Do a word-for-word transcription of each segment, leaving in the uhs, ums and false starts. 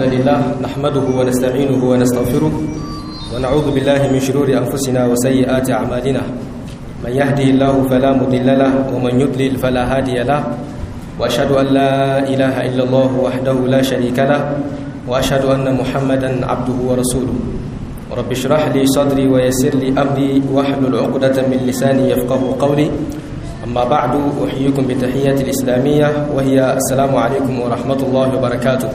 الحمد لله نحمده ونستعينه ونستغفره ونعوذ بالله من شرور أنفسنا وسيئات أعمالنا من يهده الله فلا مضل له ومن يضلل فلا هادي له وأشهد أن لا إله إلا الله وحده لا شريك له وأشهد أن محمدا عبده ورسوله رب اشرح لي صدري ويسر لي أمري واحلل عقدة من لساني يفقهوا قولي أما بعد أحييكم بتحية الإسلامية وهي السلام عليكم ورحمة الله وبركاته.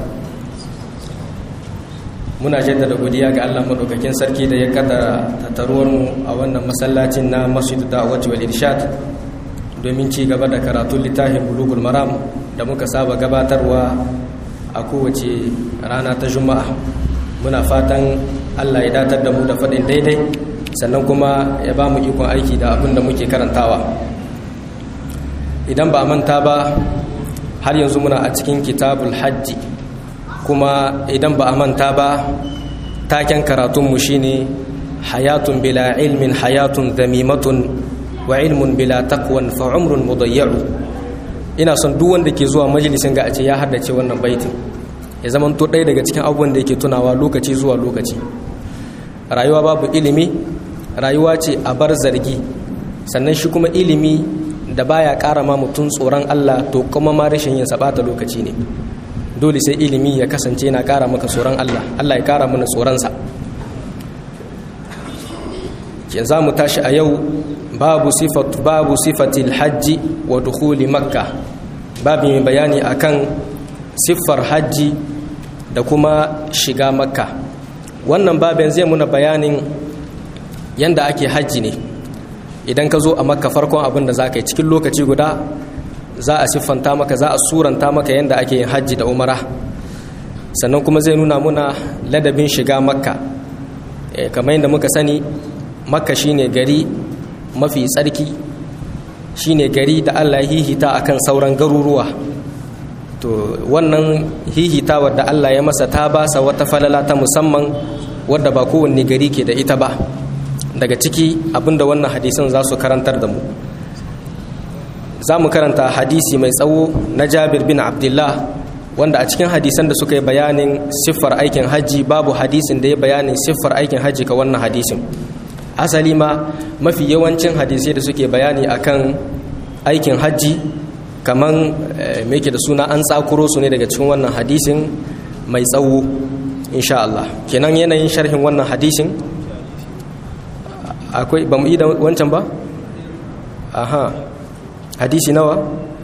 muna jaddada godiya ga Allah madaukakin sarki da ya kaddara tattaruwar mu a wannan masallacin na Masjidud Da'wati wal Irshad domin ci gaba da karatun littafin Bulughul Maram da muka saba gabatarwa a kowace rana ta Juma'a. Muna fatan Allah ya datar da mu da faɗin daidai sannan kuma ya ba mu ikon aiki da abin da muke karantawa. Idan ba manta ba har yanzu muna a cikin kitabul hajji, kuma idan ba a manta ba taken karatunmu shine hayatun bila ilmin hayatun dhamimatun wa ilmun bila taqwan fa umrun mudayya'u. Ina son duk wanda ke zuwa majalisin ga a ce ya haddace wannan baitin, ya zama to ɗaya daga cikin abubuwan da yake tunawa lokaci zuwa lokaci. Rayuwa babu ilimi rayuwa ce a bar zargi, sannan shi kuma ilimi da baya ƙara ma mutum tsoron Allah to kuma ma rashin yin sabata lokaci ne. Dole sai ilimi ya kasance yana ƙara maka tsoron Allah, Allah ya ƙara mana tsoronsa. Ke za mu tashi a yau babu sifat babu sifatil hajji wa dukhuli makka, babu mai bayani akan siffar hajji da kuma shiga makka. Wannan babin zai muna bayanin yanda ake hajji ne. Idan ka zo a makka, farkon abin da za ka yi cikin lokaci guda za a siffanta maka, za a suranta maka yadda ake yin hajji da umara. Sannan kuma zai nuna muna ladabin shiga makka. E, kamar yadda muka sani, makka shine gari mafi tsarki, shine gari da Allah ya hihita akan sauran garuruwa. To wannan hihitawar da Allah ya masa ta basa wata falala ta musamman wadda ba kowanne gari ke da ita ba. Daga ciki abinda wannan hadisan za su karantar da mu, za mu karanta hadisi mai tsawo na Jabir bin Abdullah, wanda a cikin hadisan da suka yi bayanin siffar aikin hajji babu hadisin da ya bayanin siffar aikin hajji ka wannan hadisin. Asali ma mafi yawancin hadisai da suke bayani akan aikin hajji kaman me yake da suna an tsakuro su ne daga cikin wannan hadisin mai tsawo insha Allah. Kenan yanayin sharhin wannan hadisin akwai, ba mu yi da wancan ba? Aha, hadisi nawa?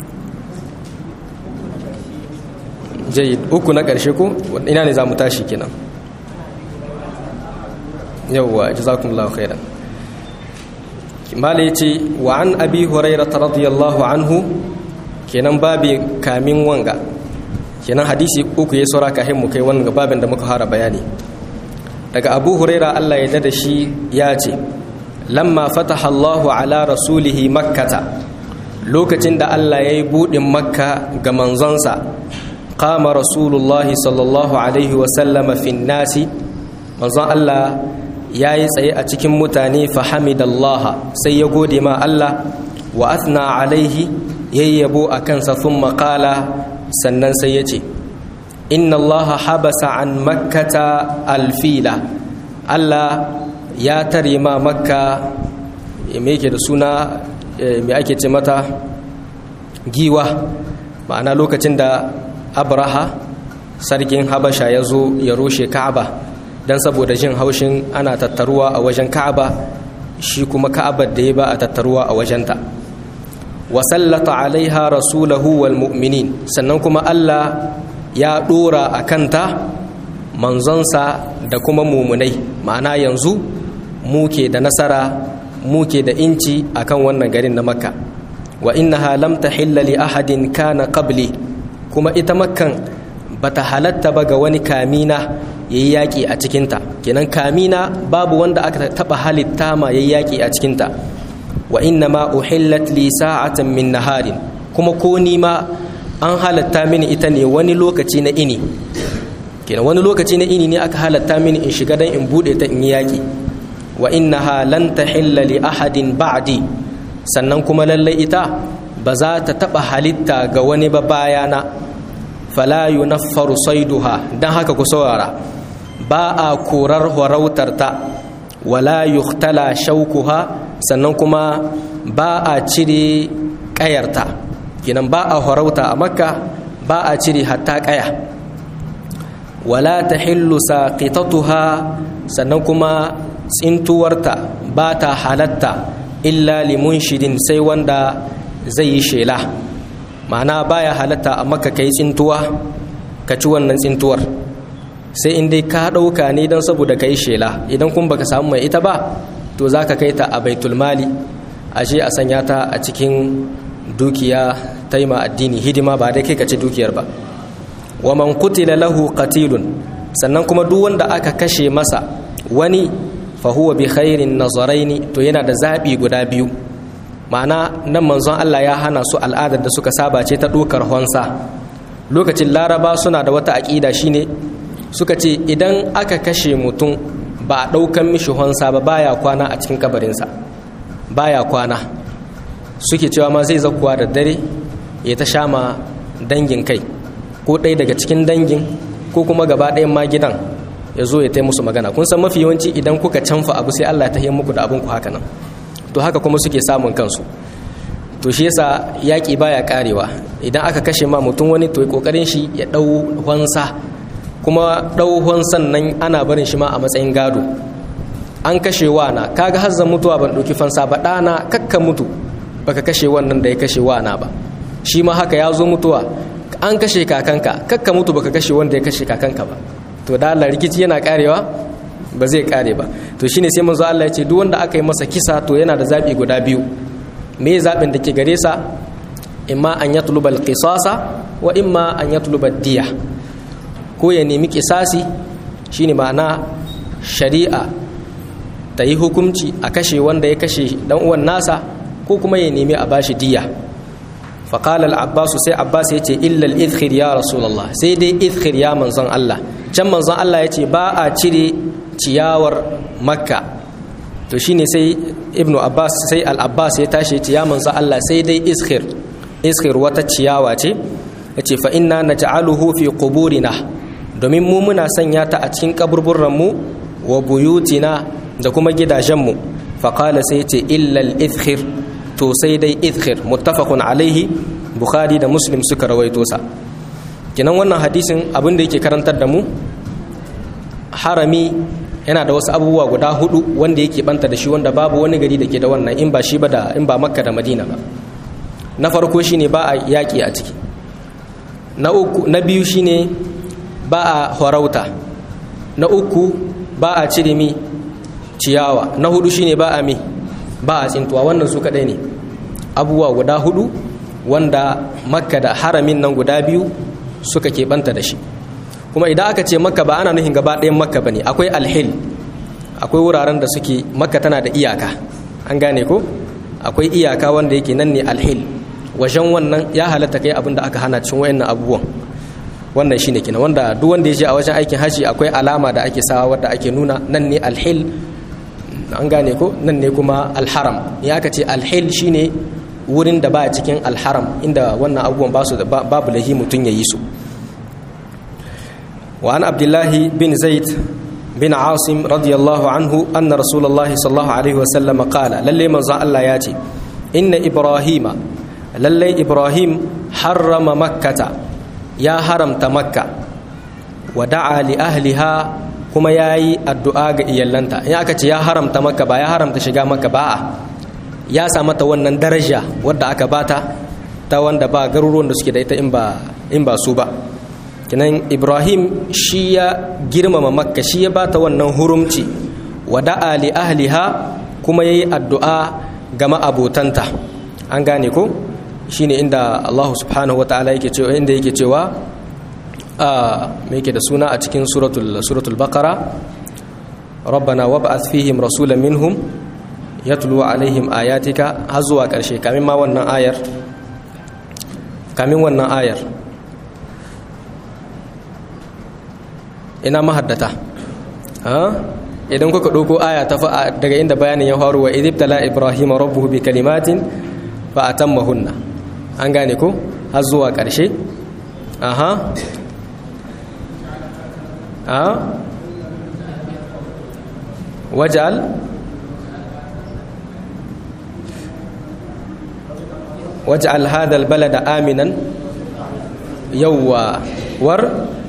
Jayyid, uku na ƙarshe ko ina ne za mu tashi kenan? yawwa, jazakumullahu khairan. Mala yace wa an abi hurairah radiyallahu anhu, kenan babi kamin wanga, kenan hadisi uku ya saura kahin mu kai wannan babin da muka fara bayani. Daga Abu Hurairah Allah ya dada shi ya ce, lamma fataha Allahu ala rasulihi makkata, lokacin da Allah ya yi buɗin makka ga manzonsa, qama rasulullahi sallallahu alaihi wasallama fin nasi, manzon Allah ya yi tsaye a cikin mutane, fahamidallaha, sai ya gode ma Allah, wa athna alaihi, yayyabo a kansa, thumma qala, sannan sai ya ce, inna Allah habasa an makkata alfila, Allah ya tare ma makka me yake da suna me ake ce mata giwa. Ma'ana lokacin da Abraha sarkin Habasha ya zo ya rushe Ka'aba dan saboda jin haushin ana tattaruwa a wajen Ka'aba, shi kuma Ka'abar da ya ba a tattaruwa a wajenta. Wa sallata alaiha rasulahu wal mu'minin, sannan kuma Allah ya dora akanta manzonsa da kuma mumunai. Ma'ana yanzu muke da nasara, muke da inci akan wannan garin na Makka. Wa innaha lam tahilla li ahadin kana qabli, kuma ita Makkan bata halatta ba ga wani kamina yayi yaki a cikinta. Kenan kamina babu wanda aka taba halitta ma yayi yaki a cikinta. Wa innama uhillat li sa'atan min naharin, kuma ko ni ma an halatta mini ita ne wani lokaci na ini. Kenan wani lokaci na ini ne aka halatta mini in shiga dan in bude ta in yi yaki. Wa innaha lan tahilla li ahadin ba'di, sannan kuma lallai ita ba za ta taba halitta ga wani ba bayana. fala yunaffaru sayduha dan haka ku saurara ba a korar horautarta wala yuhtala shaukuha sannan kuma ba a cire kayarta kinan ba a horauta a makka ba a cire hatta kaya wala tahillu saqitatuha sannan kuma tsintuwarta ba ta halatta illa limunshidin sai wanda zai yi shela ma'ana baya halatta a makka kai tsintuwa ka ci wannan tsintuwar sai in dai ka ɗauka ne don saboda ka yi shela idan kun baka samu mai ita ba to za ka kai ta a baitul mali ashe a sanya ta a cikin dukiya ta yi ma addini hidima ba dai kai ka ci dukiyar ba wa man qutila lahu qatilun sannan kuma duk wanda aka kashe masa wani fa huwa bi khairin nazaraini to yana da zabi guda biyu ma'ana nan manzon Allah ya hana su al'adar da suka saba ce ta dokar honsa lokacin laraba suna da wata aqida shine suka ce idan aka kashe mutum ba a ɗaukan mishi honsa ba baya kwana a cikin kabarinsa baya kwana suke cewa ma zai zakuwa da dare ya ta sha ma dangin kai ko ɗaya daga cikin dangin ko kuma gaba ɗayan ma gidan ya zo ya ta musu magana kun san mafi yawanci idan kuka canfa abu sai Allah ta yi muku da abin ku haka nan to haka kuma suke samun kansu to shi yasa yaƙi baya karewa idan aka kashe ma mutum wani to kokarin shi ya ɗau honsa kuma ɗauhon sannan ana barin shi ma a matsayin gado an kashe wana kaga hazzan mutuwa ban ɗauki fansa ba ɗana kakka mutu baka kashe wannan da ya kashe wana ba shi ma haka ya zo mutuwa an kashe kakanka kakka mutu baka kashe wanda ya kashe kakanka ba to da Allah rikici yana karewa ba zai kare ba to shine sai manzo Allah ya ce duk wanda aka yi masa kisa to yana da zabi guda biyu me zabin da ke gare sa imma an yatluba al-qisasa wa imma an yatluba ad-diya ko ya nemi kisasi shine ma'ana shari'a ta yi hukunci a kashe wanda ya kashe dan uwan nasa ko kuma ya nemi a bashi diya faqala al-abbas sai abbas ya ce illa al-idkhir ya rasulullah sai dai idkhir ya manzon Allah can manzon Allah ya ce ba a cire ciyawar makka to shine sai ibnu abbas sai al-abbas ya tashi ya ce ya manzon Allah sai dai idkhir idkhir wata ciyawa ce yace fa inna naj'aluhu fi quburina domin mu muna sanya ta a cikin kaburburranmu wa buyutina da kuma gidajenmu faƙala sai ce illal idkhir to sai dai idkhir muttafaqun alaihi bukhari da muslim suka rawaito sa kinan wannan hadisin abin da yake karantar da mu harami yana da wasu abubuwa guda hudu wanda yake banta da shi wanda babu wani gari da ke da wannan in ba shi ba da in ba makka da madina ba na farko shine ba a yaƙi a ciki na uku na biyu shine ba a horauta na uku ba a cire mi ciyawa na hudu shine ba a mi ba a tsintuwa wannan su kadai ne abubuwa guda hudu wanda makka da haramin nan guda biyu suka keɓanta da shi kuma idan aka ce makka ba ana nufin gaba ɗayan makka ba ne akwai alhil akwai wuraren da suke makka tana da iyaka an gane ko akwai iyaka wanda yake nan ne alhil wajen wannan ya halatta kai abin da aka hana cikin wayannan abubuwan wannan shine kina wanda duk wanda ya je a wajen aikin haji akwai alama da ake sawa wadda ake nuna nan ne alhil an gane ko nan ne kuma alharam ya aka ce alhil shine wurin da ba cikin alharam inda wannan abubuwan ba su babu lahi mutun yayi su wa an abdullahi bin zaid bin asim radiyallahu anhu anna rasulullahi sallallahu alaihi wa sallam qala lalle manzo Allah ya ce inna ibrahima lalle ibrahim harrama makkata ya haramta makka wa da'a li ahliha kuma yayi addu'a ga iyallanta in aka ce ya haramta makka ba ya haramta shiga makka ba ya sa mata wannan daraja wadda aka bata ta wanda ba garuruwan da suke da ita in ba in ba su ba kinan ibrahim shi ya girmama makka shi ya bata wannan hurumci wa da'a li ahliha kuma yayi addu'a ga ma'abotanta an gane ko shine inda Allah subhanahu wataala yake cewa inda yake cewa a me yake da suna a cikin suratul suratul baqara rabbana wab'ath fihim rasulan minhum yatlu alaihim ayatika har zuwa karshe kamin ma wannan ayar kamin wannan ayar ina mahaddata ha idan kuka dauko aya ta fa daga inda bayanin ya faru wa idibtala ibrahima rabbuhu bi kalimatin fa atammahunna an gane ko har zuwa ƙarshe aha a waj'al waj'al hadha albalada aminan yawwa war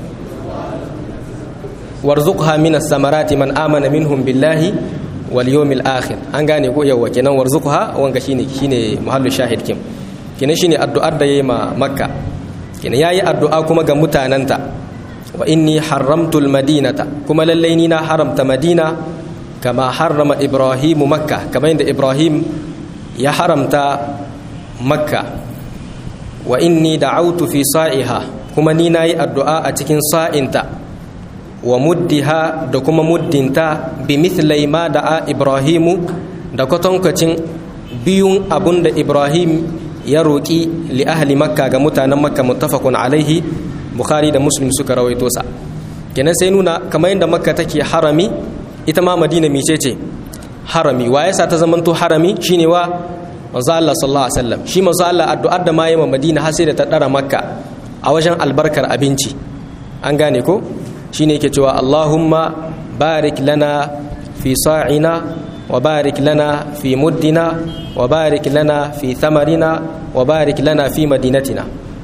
warzuqha min as-samarati man amana minhum billahi wal yawmil akhir an gane ko yawwa kenan warzuqha wanga shine shine mahallu shahid kin kenan shine addu'ar da yayi ma makka kenan yayi addu'a kuma ga mutananta wa inni haramtu al-madinata kuma lallai ni na haramta madina kama harrama ibrahim makka kamar yadda ibrahim ya haramta makka wa inni da'awtu fi sa'iha kuma ni nayi addu'a a cikin sa'inta wa muddiha da kuma muddinta bi mithlai ma da'a ibrahimu da kwatankacin biyun abunda ibrahim ya roki li ahli makka ga mutanen makka muttafaqun alaihi bukhari da muslim suka rawaito sa kenan sai nuna kamar yadda makka take harami ita ma madina mice ce harami wa yasa ta zamanto harami shine wa manzo Allah sallallahu alaihi wasallam shi manzo Allah addu'ar da ma yayin madina har sai da ta dara makka a wajen albarkar abinci an gane ko shine yake cewa Allahumma barik lana fi sa'ina wa barik lana fi muddina wa barik lana fi thamarina wa barik lana fi madinatina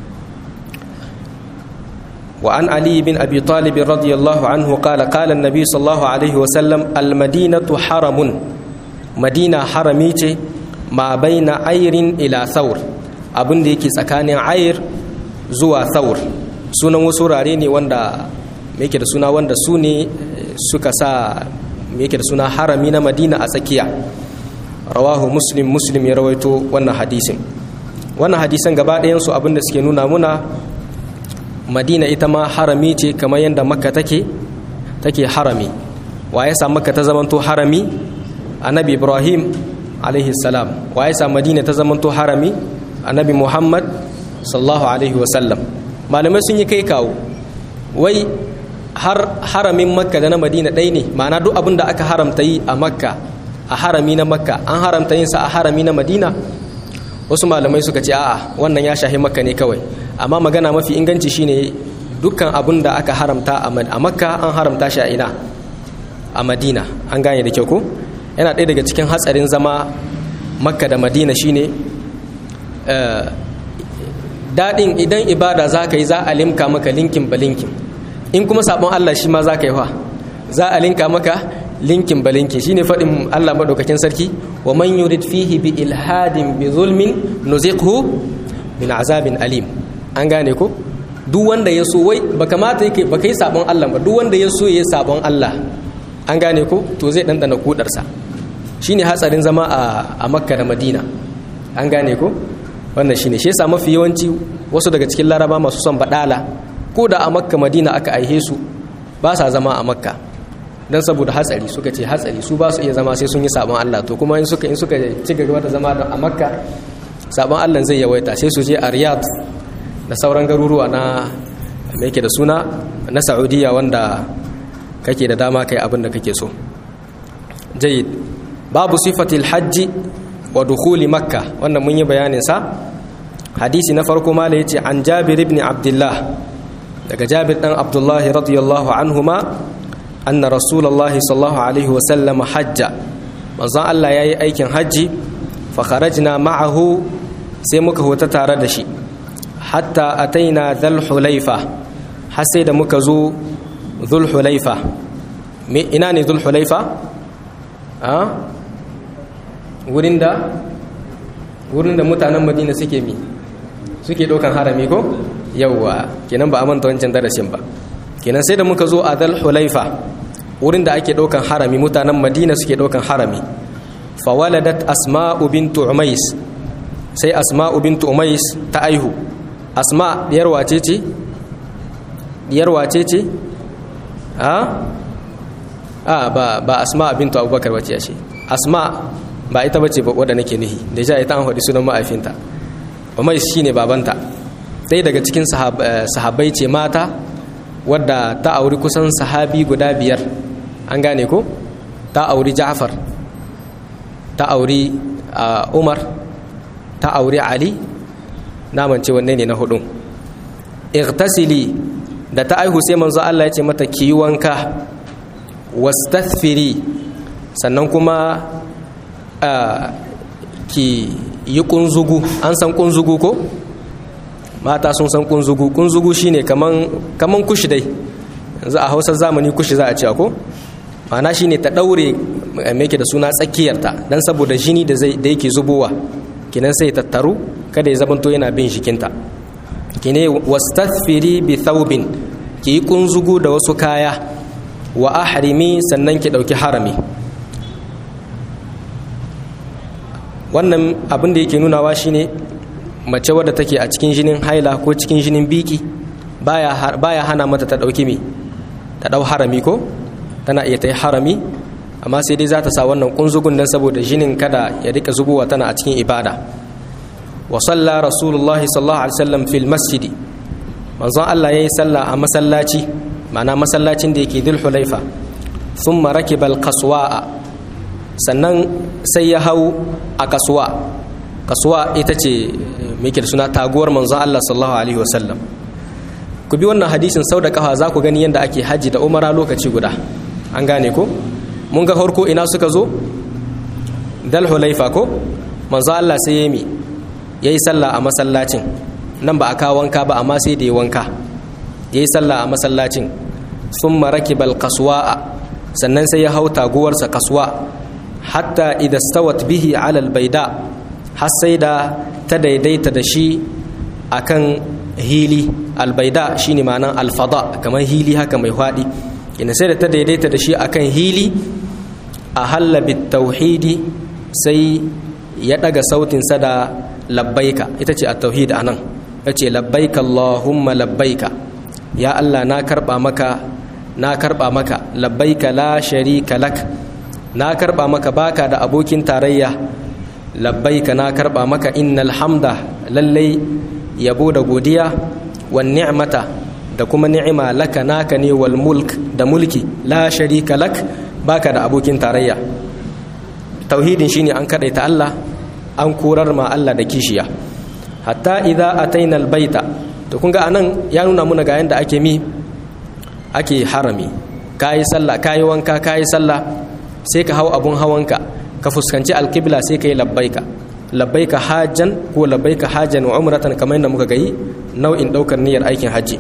wa an ali bin abi talib radiyallahu anhu qala qala an-nabi sallallahu alaihi wasallam al-madinatu haramun madina harami ce ma baina ayrin ila thawr abin da yake tsakanin ayr zuwa thawr sunan wasu rare ne wanda me yake da suna wanda su ne suka sa me yake da suna harami na madina a tsakiya rawahu muslim muslim ya rawaito wannan hadisin wannan hadisan gaba ɗayan su abin da suke nuna muna madina ita ma harami ce kamar yadda makka take take harami wa ya sa makka ta zamanto harami annabi ibrahim alaihi salam wa ya sa madina ta zamanto harami annabi muhammad sallallahu alaihi wasallam malamai sun yi kai kawo wai har haramin makka da na madina ɗaya ne ma'ana duk abin da aka haramta yi a makka a harami na makka an haramta yin sa a harami na madina wasu malamai suka ce a'a wannan ya shahi makka ne kawai amma magana mafi inganci shine dukkan abin da aka haramta a makka an haramta shi a ina a madina an gane da kyau ko yana ɗaya daga cikin hatsarin zama makka da madina shine daɗin idan ibada za ka yi za a limka maka linkin ba linkin in kuma sabon Allah shi ma za ka yi wa za a linka maka linkin ba linkin shine faɗin Allah maɗaukakin sarki wa man yurid fihi bi ilhadin bi zulmin nuziqhu min azabin alim an gane ko duk wanda ya so wai ba kamata yake ba kai sabon Allah ba duk wanda ya so yayi sabon Allah an gane ko to zai dandana kudarsa shine hatsarin zama a a Makka da Madina an gane ko wannan shine shi yasa mafi yawanci wasu daga cikin Laraba masu son badala ko da a Makka Madina aka aihe su ba sa zama a Makka dan saboda hatsari suka ce hatsari su ba su iya zama sai sun yi sabon Allah to kuma in suka in suka ci gaba da zama a Makka sabon Allah zai yawaita sai su je a Riyadh da sauran garuruwa na me yake da suna na Saudiya wanda kake da dama kai abin da kake so jayyid babu sifatil hajji wa dukhuli makka wannan mun yi bayanin sa hadisi na farko mala yace an Jabir ibn Abdullah daga Jabir dan Abdullah radiyallahu anhuma anna Rasulullah sallallahu alaihi wa sallam hajja manzon Allah yayi aikin haji fa kharajna ma'ahu sai muka huta tare da shi hatta ataina dhul hulaifa har sai da muka zo dhul hulaifa me ina ne dhul hulaifa a wurin da wurin da mutanen Madina suke mi suke dokan harami ko yawa kenan ba a manta wancan darasin ba kenan sai da muka zo a dhul hulaifa wurin da ake dokan harami mutanen Madina suke dokan harami fa waladat asma'u bintu umais sai asma'u bintu umais ta aihu asma diyar wace ce diyar wace ce a a ba ba asma bintu abubakar wace ce asma ba ita bace ba wanda nake nihi da ja ita an hadi sunan ma'aifinta umais shine babanta dai daga cikin sahabbai ce mata wadda ta auri kusan sahabi guda biyar an gane ko ta auri Ja'far ta auri Umar ta auri Ali naman ce wanne ne na hudu igtasili da ta aihu sai manzo Allah ya ce mata ki wanka wastathfiri sannan kuma ki yi kunzugu. An san kunzugu ko? Mata sun san kunzugu. Kunzugu shine kaman kaman kushi dai, yanzu a Hausa zamani kushi za a ce ko? Ma'ana shine ta daure me yake da suna tsakiyarta dan saboda jini da zai da yake zubowa kinan sai tattaru kada ya zabanto yana bin jikinta. Kine wastathfiri bi thawbin, ki yi kunzugu da wasu kaya, wa ahrimi sannan ki dauki harami. Wannan abin da yake nunawa shine mace wadda take a cikin jinin haila ko cikin jinin biki baya baya hana mata ta dauki me ta dau harami ko tana iya ta yi harami, amma sai dai za ta sa wannan kunzugun dan saboda jinin kada ya rika zubowa tana a cikin ibada. Wa salla rasulullahi sallallahu alaihi wasallam fil masjidi, manzon Allah yayi sallah a masallaci, ma'ana masallacin da yake Dhul Hulaifa. Thumma rakiba al-qaswa, sannan sai ya hau a kaswa. Kaswa ita ce muke da suna taguwar manzon Allah sallallahu alaihi wasallam. Ku bi wannan hadisin sau da kafa za ku gani yadda ake haji da umara lokaci guda. An gane ko? Mun ga farko ina suka zo? Dhul Hulaifa ko? Manzon Allah sai ya yi ya yi sallah a masallacin, nan ba a kawo wanka ba amma sai da ya wanka, ya yi sallah a masallacin. Sun maraki bal kasuwa'a, sannan sai ya hau taguwarsa kasuwa, hatta idastawat bihi alal baida, har sai da ta daidaita da shi akan hili. Albaida shine ma'anan alfada, kamar hili haka mai hwaɗi. Ina sai da ta daidaita da shi akan hili, a halla bit tauhidi, sai ya ɗaga sautinsa da labbaika, ita ce at-tauhid anan. Yace labbaika Allahumma labbaika, ya Allah na karba maka na karba maka labbaika la sharika lak, na karba maka baka da abokin tarayya. Labbaika na karba maka innal hamda, lallai yabo da godiya, wan ni'mata da kuma ni'ima laka naka ne, wal mulk da mulki la sharika lak, baka da abokin tarayya. Tauhidin shine an kadaita Allah, an korar ma Allah da kishiya. Hatta idza ataina albayta, to kun ga anan ya nuna muna ga yanda ake mi ake harami. Kai sallah, kai wanka, kai sallah, sai ka hau abun hawanka, ka fuskanci alqibla, sai kai labbaika labbaika hajjan ko labbaika hajjan wa umratan, kamar yadda muka gayi nau'in daukar niyyar aikin haji.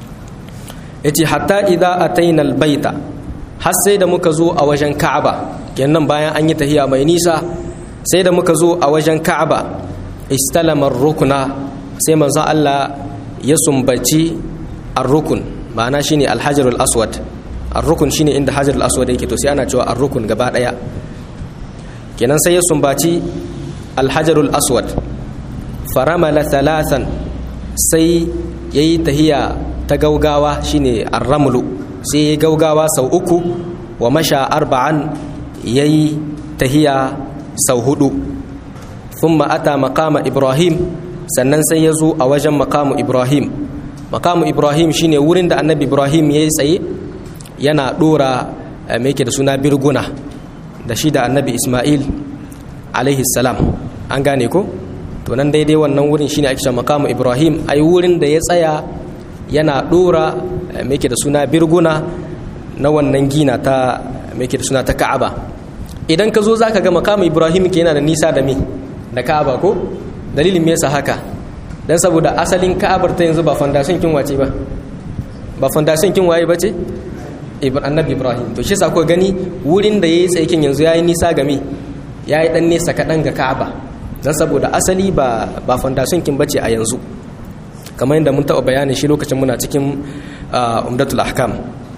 Yace hatta idza ataina albayta, har sai da muka zo a wajen Ka'aba, kenan bayan an yi tahiya mai nisa, sai da muka zo a wajen Ka'aba. Istalama ar-rukna, sai manzo Allah ya sumbaci ar-rukun, ma'ana shine al-hajarul aswad. Ar-rukun shine inda hajarul aswad yake, to sai ana cewa ar-rukun gaba daya. Kenan sai ya sumbaci al-hajarul aswad. Faramala thalathan, sai yayi tahiya ta gaugawa, shine ar-ramlu, sai yayi gaugawa sau uku. Wa masha arba'an, yayi tahiya sau hudu. Thumma ata maqama Ibrahim, sannan sai ya zo a wajen maqamu Ibrahim. Maqamu Ibrahim shine wurin da annabi Ibrahim yayi tsaye yana dora me yake da suna birguna da shi da annabi Ismail alaihi salam. An gane ko? To nan daidai wannan wurin shine ake cewa maqamu Ibrahim, ai wurin da ya tsaya yana dora me yake da suna birguna na wannan gina ta me yake da suna ta Ka'aba. Idan ka zo za ka ga makamu Ibrahim ke yana da nisa da me da Ka'aba ko? Dalilin me yasa haka? Dan saboda asalin Ka'abar ta yanzu ba fondation kin wace ba, ba fondation kin waye bace annabi Ibrahim. To shi yasa ko gani wurin da yayi tsayin yanzu yayi nisa ga me, yayi dan nesa kadan ga Ka'aba, dan saboda asali ba ba fondation kin bace a yanzu, kamar yadda mun taɓa bayanin shi lokacin muna cikin umdatul ahkam.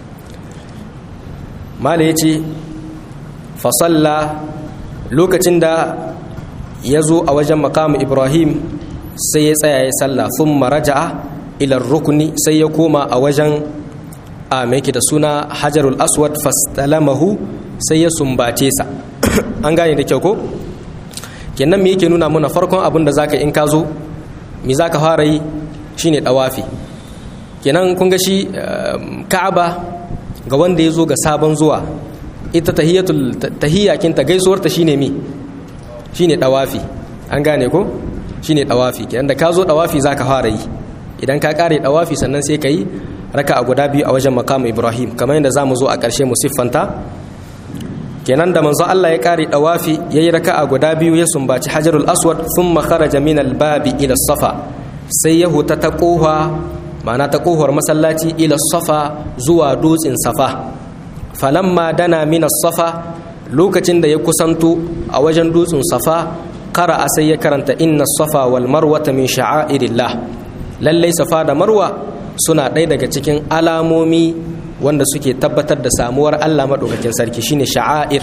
Mala yace fasalla, lokacin da ya zo a wajen makamu Ibrahim sai ya tsaya ya salla. Thumma raja'a ila rukuni, sai ya koma a wajen a mai da suna hajarul aswad. Fastalamahu, sai ya sumbace sa. An gane da kyau ko? Kenan me yake nuna mana farkon abin da zaka in ka zo me zaka fara yi shine dawafi. Kenan kun ga shi Ka'aba ga wanda ya zo ga sabon zuwa, ita tahiyatul tahiyyakin ta gaisuwar ta shine mi shine dawafi. An gane ko? Shine dawafi. Kenan da ka zo dawafi zaka fara yi, idan ka kare dawafi sannan sai kai raka'a guda biyu a wajen maqam Ibrahim kamar yadda zamu zo a ƙarshe mu siffanta. Kenan da manzo Allah ya kare dawafi yayi raka'a guda biyu ya sumbaci Hajarul Aswad thumma kharaja min al-babi ila Safa, sai ya huta ta kofa ma'ana ta kohar masallaci ila Safa zuwa dutsen Safa. Falamma dana min as-Safa, lokacin da ya kusanto a wajen dutsen Safa, qara'a sai ya karanta inna as-Safa wal Marwata min sha'airillah. Lallai Safa da Marwa suna ɗaya daga cikin alamomi wanda suke tabbatar da samuwar Allah madaukakin sarki, shine sha'air.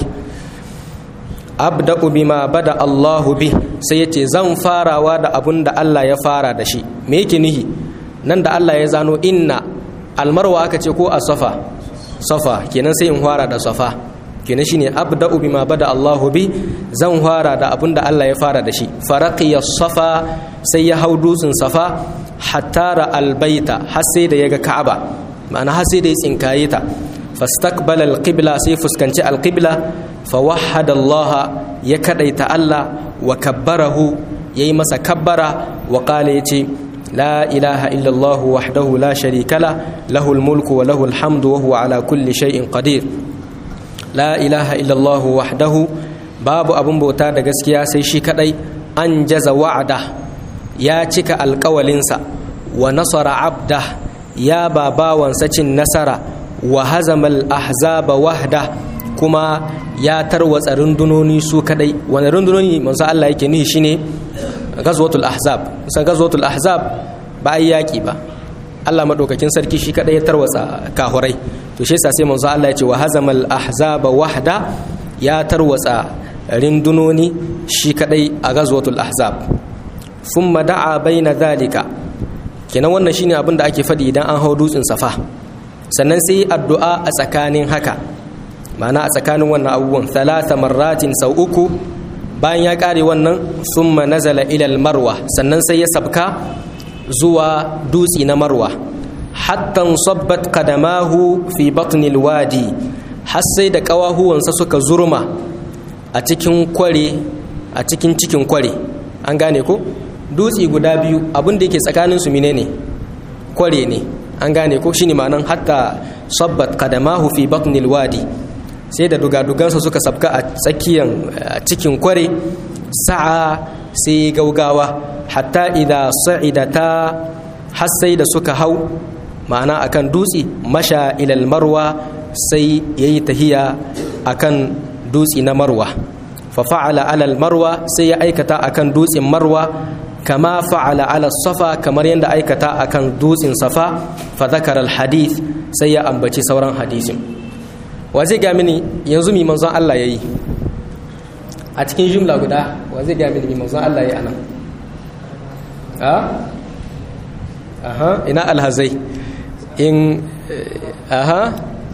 Abda'u bima bada Allahu bi, sai yace zan farawa da abun da Allah ya fara da shi. Me yake nihi nan da Allah ya zano inna almarwa aka ce ko as-Safa? Safa, kenan sai in fara da Safa. Kenan shine abda'u bima bada Allahu bi, zan fara da abun da Allah ya fara da shi. Faraqiya Safa, sai ya hau dutsen Safa hatta ra albaita, har sai da yaga Ka'aba, ma'ana har sai da ya tsinkaye ta. Fastaqbala alqibla, sai fuskanci alqibla. Fa wahhada Allah, ya kadaita Allah. Wa kabbarahu, yayi masa kabbara. Wa qala yace la ilaha illa Allah wahdahu la sharika la, lahul mulku wa lahul hamdu wa huwa ala kulli shay'in qadir. La ilaha illa Allah wahdahu, babu abun bauta da gaskiya sai shi kadai. An jaza wa'ada, ya cika alƙawalinsa. Wa nasara abda, ya ba bawansa cin nasara. Wa hazamal ahzaba wahda, kuma ya tarwatsa rundunoni su kadai. Wani rundunoni manzo Allah yake nihi shine gazwatul ahzab. San gazwatul ahzab ba ai yaki ba, Allah madaukakin sarki shi kadai ya tarwatsa kahurai. To shi yasa sai manzo Allah ya ce wa hazamal ahzaba wahda, ya tarwatsa rundunoni shi kadai a gazwatul ahzab. Thumma da'a baina dhalika, kenan wannan shine abin da ake faɗi idan an hau dutsen Safa. Sannan sai addu'a a tsakanin haka, ma'ana a tsakanin wannan abubuwan thalatha marratin, sau uku. Bayan ya kare wannan, summa nazala ila al-Marwa, sannan sai ya sabka zuwa dutsi na Marwa. Hatta sabbat qadamahu fi batni al-wadi, har sai da kawahuwansa suka zurma a cikin kware, a cikin cikin kware. An gane ko? Dutsi guda biyu, abin da yake tsakanin su menene? Kware ne. An gane ko? Shine ma'anan hatta sabbat qadamahu fi batni al-wadi, sai da dugadugansa suka sabka a tsakiyan cikin kware. Sa'a, sai gaugawa. Hatta idza sa'idata, har sai da suka hau ma'ana akan dutsi. Masha ila al-Marwa, sai yayi tahiya akan dutsi na Marwa. Fa fa'ala ala al-Marwa, sai ya aikata akan dutsin Marwa kama fa'ala ala Safa, kamar yanda aikata akan dutsin Safa. Fa dhakara al-hadith, sai ya ambaci sauran hadisin. Wa zai ga mini yanzu mi manzon Allah yayi a cikin jumla guda? Wa zai ga mini mi manzon Allah yayi anan? Ha? Aha, ina alhazai in aha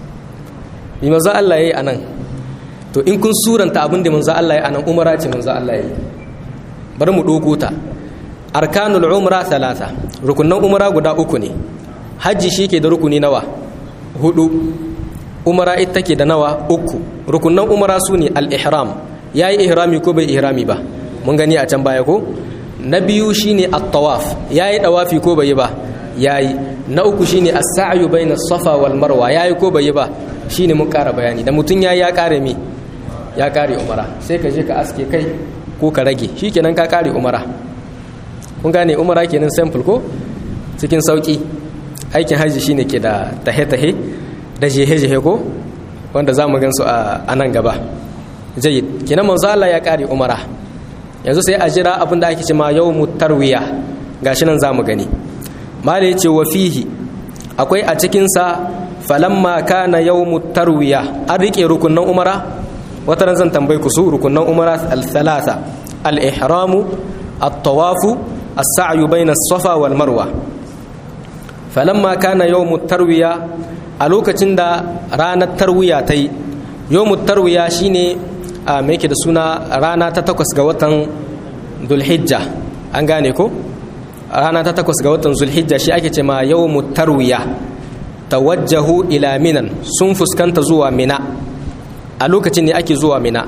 mi manzon Allah yayi anan? To in kun suranta abin da manzon Allah yayi anan, umara ce manzon Allah yayi. Bari mu doko ta. Arkanul umra thalatha, rukunan umra guda uku ne. Hajji shike da rukuni nawa? Hudu. Umara ita take da nawa? Uku. Rukunan umara su ne al-ihram, yayi ihrami ko bai ihrami ba? Mun gani a can baya ko? Na biyu shine at-tawaf, yayi dawafi ko bai ba? Yayi. Na uku shine as-sa'yu bayna as-safa wal marwa, yayi ko bai ba? Shine mun ƙara bayani. Da mutun yayi ya ƙare mi? Ya ƙare umara. Sai ka je ka aske kai ko ka rage, shikenan ka ƙare umara. Kun gane umara kenan simple ko? Cikin sauki. Aikin haji shine ke da tahe-tahe da jehe-jehe ko, wanda za mu gan su a nan gaba. Jayyid, kenan manzo Allah ya kare umara. Yanzu sai a jira abin da ake cewa yawmut tarwiya, gashi nan za mu gani. Mala yace wa fihi, akwai a cikin sa falamma kana yawmut tarwiya, an rike rukunnan umara. Wata ran zan tambaye ku su rukunnan umara al-thalatha: al-ihramu, at-tawafu, as-sa'yu bayna as-safa wal marwa. Falamma kana yawmut tarwiya, a lokacin da ranar tarwiya ta yi. Yawmut tarwiya shine a me yake da suna rana ta takwas ga watan Zulhijja. An gane ko? Rana ta takwas ga watan Zulhijja shi ake ce ma yawmut tarwiya. Tawajjahu ila Minan, sun fuskanta zuwa Mina. A lokacin ne ake zuwa Mina.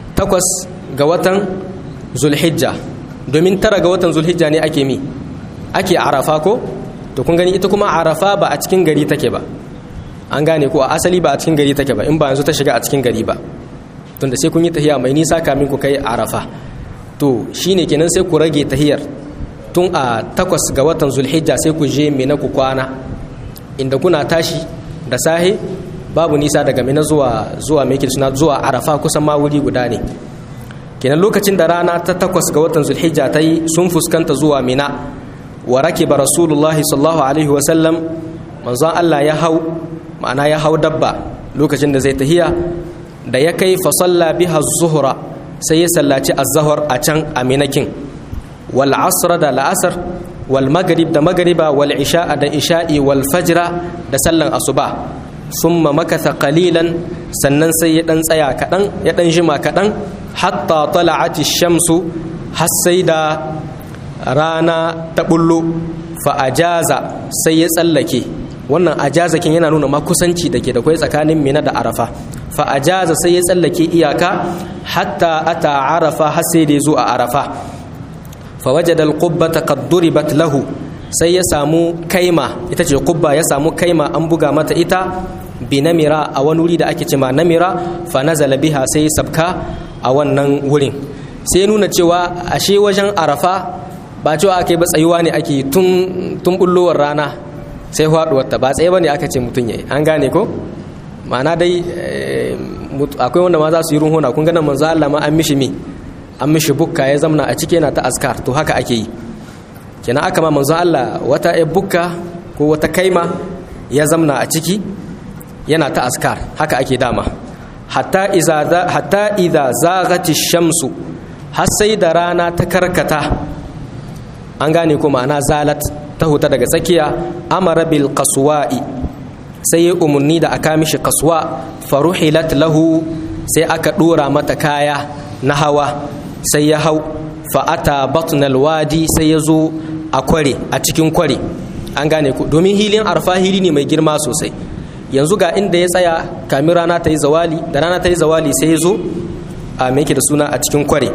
Takwas ga watan Zulhijja. Domin tara ga watan Zulhijja ne ake mi? ake arafa ko to kun gani ita kuma arafa ba a cikin gari take ba, an gane ko a asali ba a cikin gari take ba, in ba yanzu ta shiga a cikin gari ba, tunda sai kun yi tahiya mai nisa kamin ku kai arafa. To shine kenan sai ku rage tahiyar tun a takwas ga watan zulhijja sai ku je mina ku kwana, inda kuna tashi da sahe babu nisa daga mina zuwa zuwa meke suna zuwa arafa, kusan ma wuri guda ne. kenan lokacin da rana ta takwas ga watan zulhijja ta yi sun fuskanta zuwa mina, wa rakiba rasulullahi sallallahu alaihi wasallam, manzon Allah ya hau ma'ana ya hau dabba lokacin da zai tahiya, da ya kai fa salla biha zuhra sai ya sallaci az-zuhr a can a minakin, wal asr da la'asar, wal maghrib da maghriba, wal isha da isha'i, wal fajra da sallan asuba. Summa makatha qalilan, sannan sai ya dan tsaya kadan, ya dan jima kadan, hatta tala'ati shamsu, har sai da rana ta bullo, fa ajaza sai ya tsallake. Wannan ajazakin yana nuna ma kusanci da ke da kai tsakanin mina da arafa. Fa ajaza sai ya tsallake iyaka hatta ata arafa, har sai da ya zo a arafa. Fa wajada al-qubbata qad duribat lahu, sai ya samu kaima, ita ce qubba, ya samu kaima an buga mata ita bi namira, a wani wuri da ake cewa namira. Fa nazala biha, sai ya sabka a wannan wurin. Sai ya nuna cewa ashe wajen arafa ba cewa ake ba tsayuwa ne ake tun tun bullowar rana sai faduwar ta, ba tsaye bane aka ce mutun yayi, an gane ko? Ma'ana dai akwai wanda ma za su yi runhuna, kun ga nan manzo Allah ma an mishi mi an mishi bukka ya zamna a cike yana ta askar, to haka ake yi kenan. aka ma manzo Allah wata ai bukka ko wata kaima ya zamna a ciki yana ta askar, haka ake dama. hatta iza hatta idza zaghati shamsu, har sai da rana ta karkata, an gane ko? Ma'ana zalat, ta huta daga tsakiya. Amara bil qaswa'i, sai ya umarni da aka mishi qaswa. Faruhilat lahu, sai aka dora mata kaya na hawa, sai ya hau. Fa'ata batnal wadi, sai ya zo a kware, a cikin kware, an gane ko? Domin hilin arfa hili ne mai girma sosai. Yanzu ga inda ya tsaya kamin rana ta yi zawali, da rana ta yi zawali sai ya zo a mai da suna a cikin kware.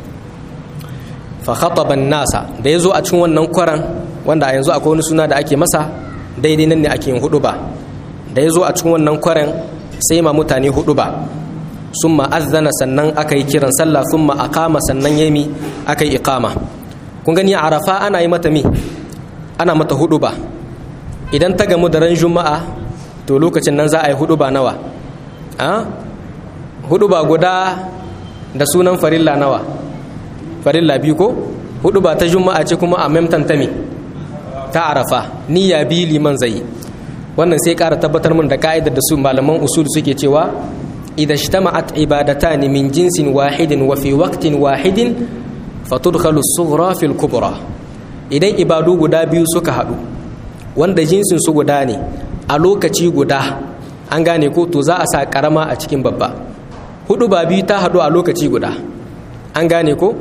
Fa khataban nasa, da ya zo a cikin wannan kwaran, wanda a yanzu akwai wani suna da ake masa, daidai nan ne ake yin hudu ba. Da ya zo a cikin wannan kwaran sai ma mutane hudu ba. Summa azzana, sannan aka yi kiran sallah. Summa aqama, sannan yami aka yi iqama. Kun gani arafa ana yi mata mi ana mata hudu ba. Idan ta gamu da ran juma'a, to lokacin nan za a yi hudu ba nawa? a hudu ba guda da sunan farilla nawa? Farilla biyu ko? Hudu ba ta juma'a ce kuma a memtan ta mi ta arafa, niyya bi liman zai. Wannan sai ƙara tabbatar mun da ka'idar da su malaman usul suke cewa idza ijtama'at ibadatani min jinsin wahidin wa fi waqtin wahidin fatudkhalu as-sughra fi al-kubra. Idan ibadu guda biyu suka hadu wanda jinsin su guda ne a lokaci guda, an gane ko? To za a sa karama a cikin babba. Hudu ba biyu ta hadu a lokaci guda, an gane ko?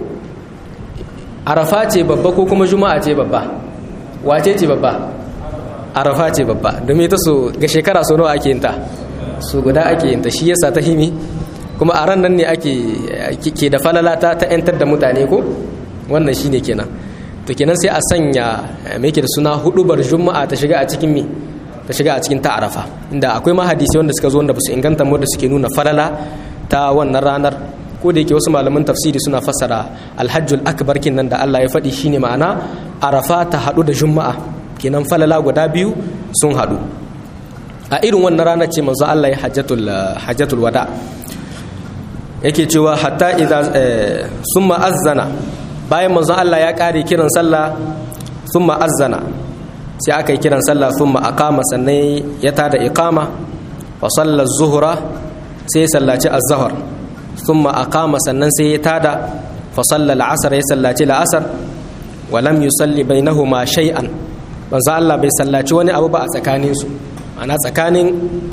Arafa ce babba ko kuma juma'a ce babba? Wace ce babba? Arafa ce babba, domin ita so ga shekara so nawa ake yinta? So guda ake yinta, shi yasa ta himi, kuma a ran nan ne ake ke da falala ta ta yantar da mutane ko? Wannan shine kenan. To kenan sai a sanya me yake da suna hudubar juma'a ta shiga a cikin mi ta shiga a cikin ta arafa, inda akwai ma hadisi wanda suka zo wanda ba su inganta mu da suke nuna falala ta wannan ranar. Ko da yake wasu malaman tafsiri suna fassara alhajjul akbar kin nan da Allah ya faɗi shine ma'ana arafa ta haɗu da juma'a, kenan falala guda biyu sun haɗu a irin wannan rana ce manzo Allah ya hajjatul hajjatul wada. Yake cewa hatta idza summa azzana, bayan manzo Allah ya kare kiran sallah, summa azzana, sai aka yi kiran sallah. Summa aqama, sannan ya tada iqama. Fa salla az-zuhra, sai sallaci az-zuhr. Summa aqama, sannan sai ya tada. Fa salla al-asr, ya sallaci al-asr. Wa lam yusalli bainahuma shay'an, manzo Allah bai sallaci wani abu ba a tsakanin su. Ana tsakanin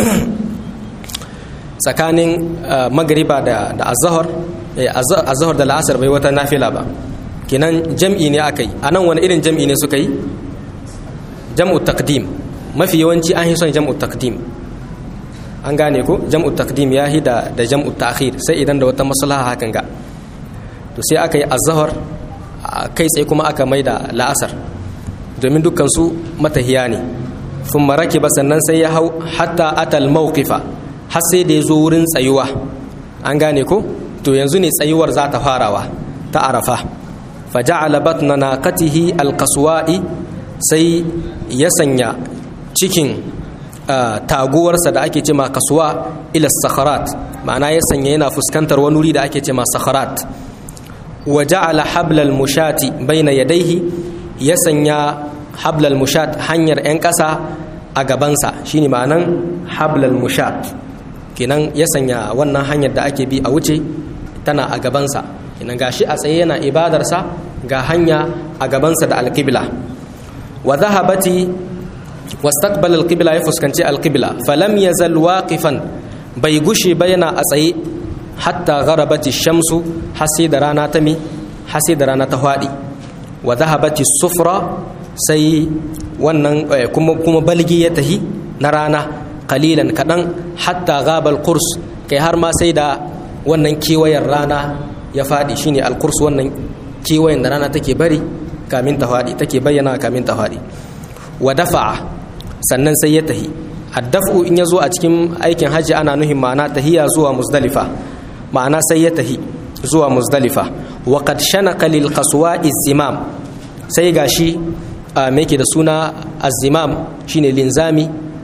tsakanin magriba da da az-zuhr, az-zuhr da al-asr bai wata nafila ba. Kinan jam'i ne akai. Anan wani irin jam'i ne suka yi? Jam'u taqdim. Mafi yawanci an yi son jam'u taqdim, an gane ko? Jam'u taqdim ya hida da jam'u ta'khir, sai idan da wata maslaha hakan ga. To sai aka yi az-zuhr kai tsaye kuma aka maida la'asar. domin dukkan su matahiya ne. thumma rakiba sannan sai ya hau hatta atal mawqifa har sai da yazo wurin tsayuwa. an gane ko to yanzu ne tsayuwar za ta farawa ta arafa. faja'ala batna naqatihi alqaswa'i sai ya sanya cikin taguwarsa da ake cema kasuwa ila sakharat, ma'ana ya sanya yana fuskantar wani wuri da ake cema sakharat. wa ja'ala hablal mushati baina yadayhi, ya sanya hablal mushat hanyar yan kasa a gabansa, shine ma'anan hablal mushat. kenan ya sanya wannan hanyar da ake bi a wuce tana a gabansa, kenan gashi a tsaye yana ibadarsa ga hanya a gabansa da alqibla. wa dhahabati wastaqbal alqibla, ya fuskanci alqibla. falam yazal waqifan, bai gushi bayana a tsaye hatta gharabati shamsu, hasi da rana ta mi hasi da rana ta fadi. wa dhahabati sufra, sai wannan kuma kuma balgi ya tahi na rana qalilan kadan hatta ghaba alqurs, kai har ma sai da wannan kewayen rana ya fadi, shine alqurs, wannan kewayen da rana take bari kamin ta fadi, take bayyana kamin ta fadi. wa dafa'a, sannan sai ya tahi. addafu in yazo a cikin aikin haji ana nuhin ma'ana tahiya zuwa muzdalifa, ma'ana sai ya tahi zuwa muzdalifa. wa qad shanaka lil qaswa'i zimam, sai gashi me yake da suna az-zimam shine linzami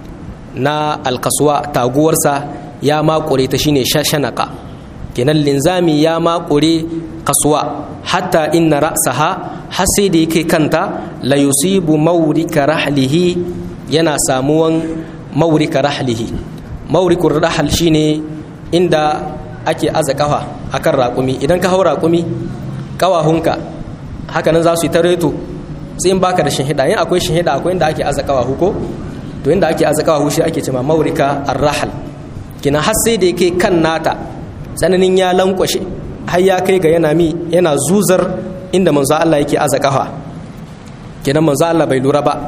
na al-qaswa, taguwarsa ya makure ta shine shanaka, kenan linzami ya makure qaswa. hatta inna ra'saha, hasi da yake kanta, la yusibu mawrika rahlihi, yana samuwan mawrika rahlihi. mawrikur rahl shine inda ake aza kafa akan raƙumi. idan ka hau raƙumi kawahunka haka nan za su yi tareto, sai in baka da shinhida. yin akwai shinhida akwai inda ake aza kawahu ko, to inda ake aza kawahu shi ake cewa mawrika ar-rahl. kina har sai da yake kan nata tsananin ya lankwashe, har ya kai ga yana mi yana zuzar inda manzo Allah yake aza kafa. kenan manzo Allah bai lura ba,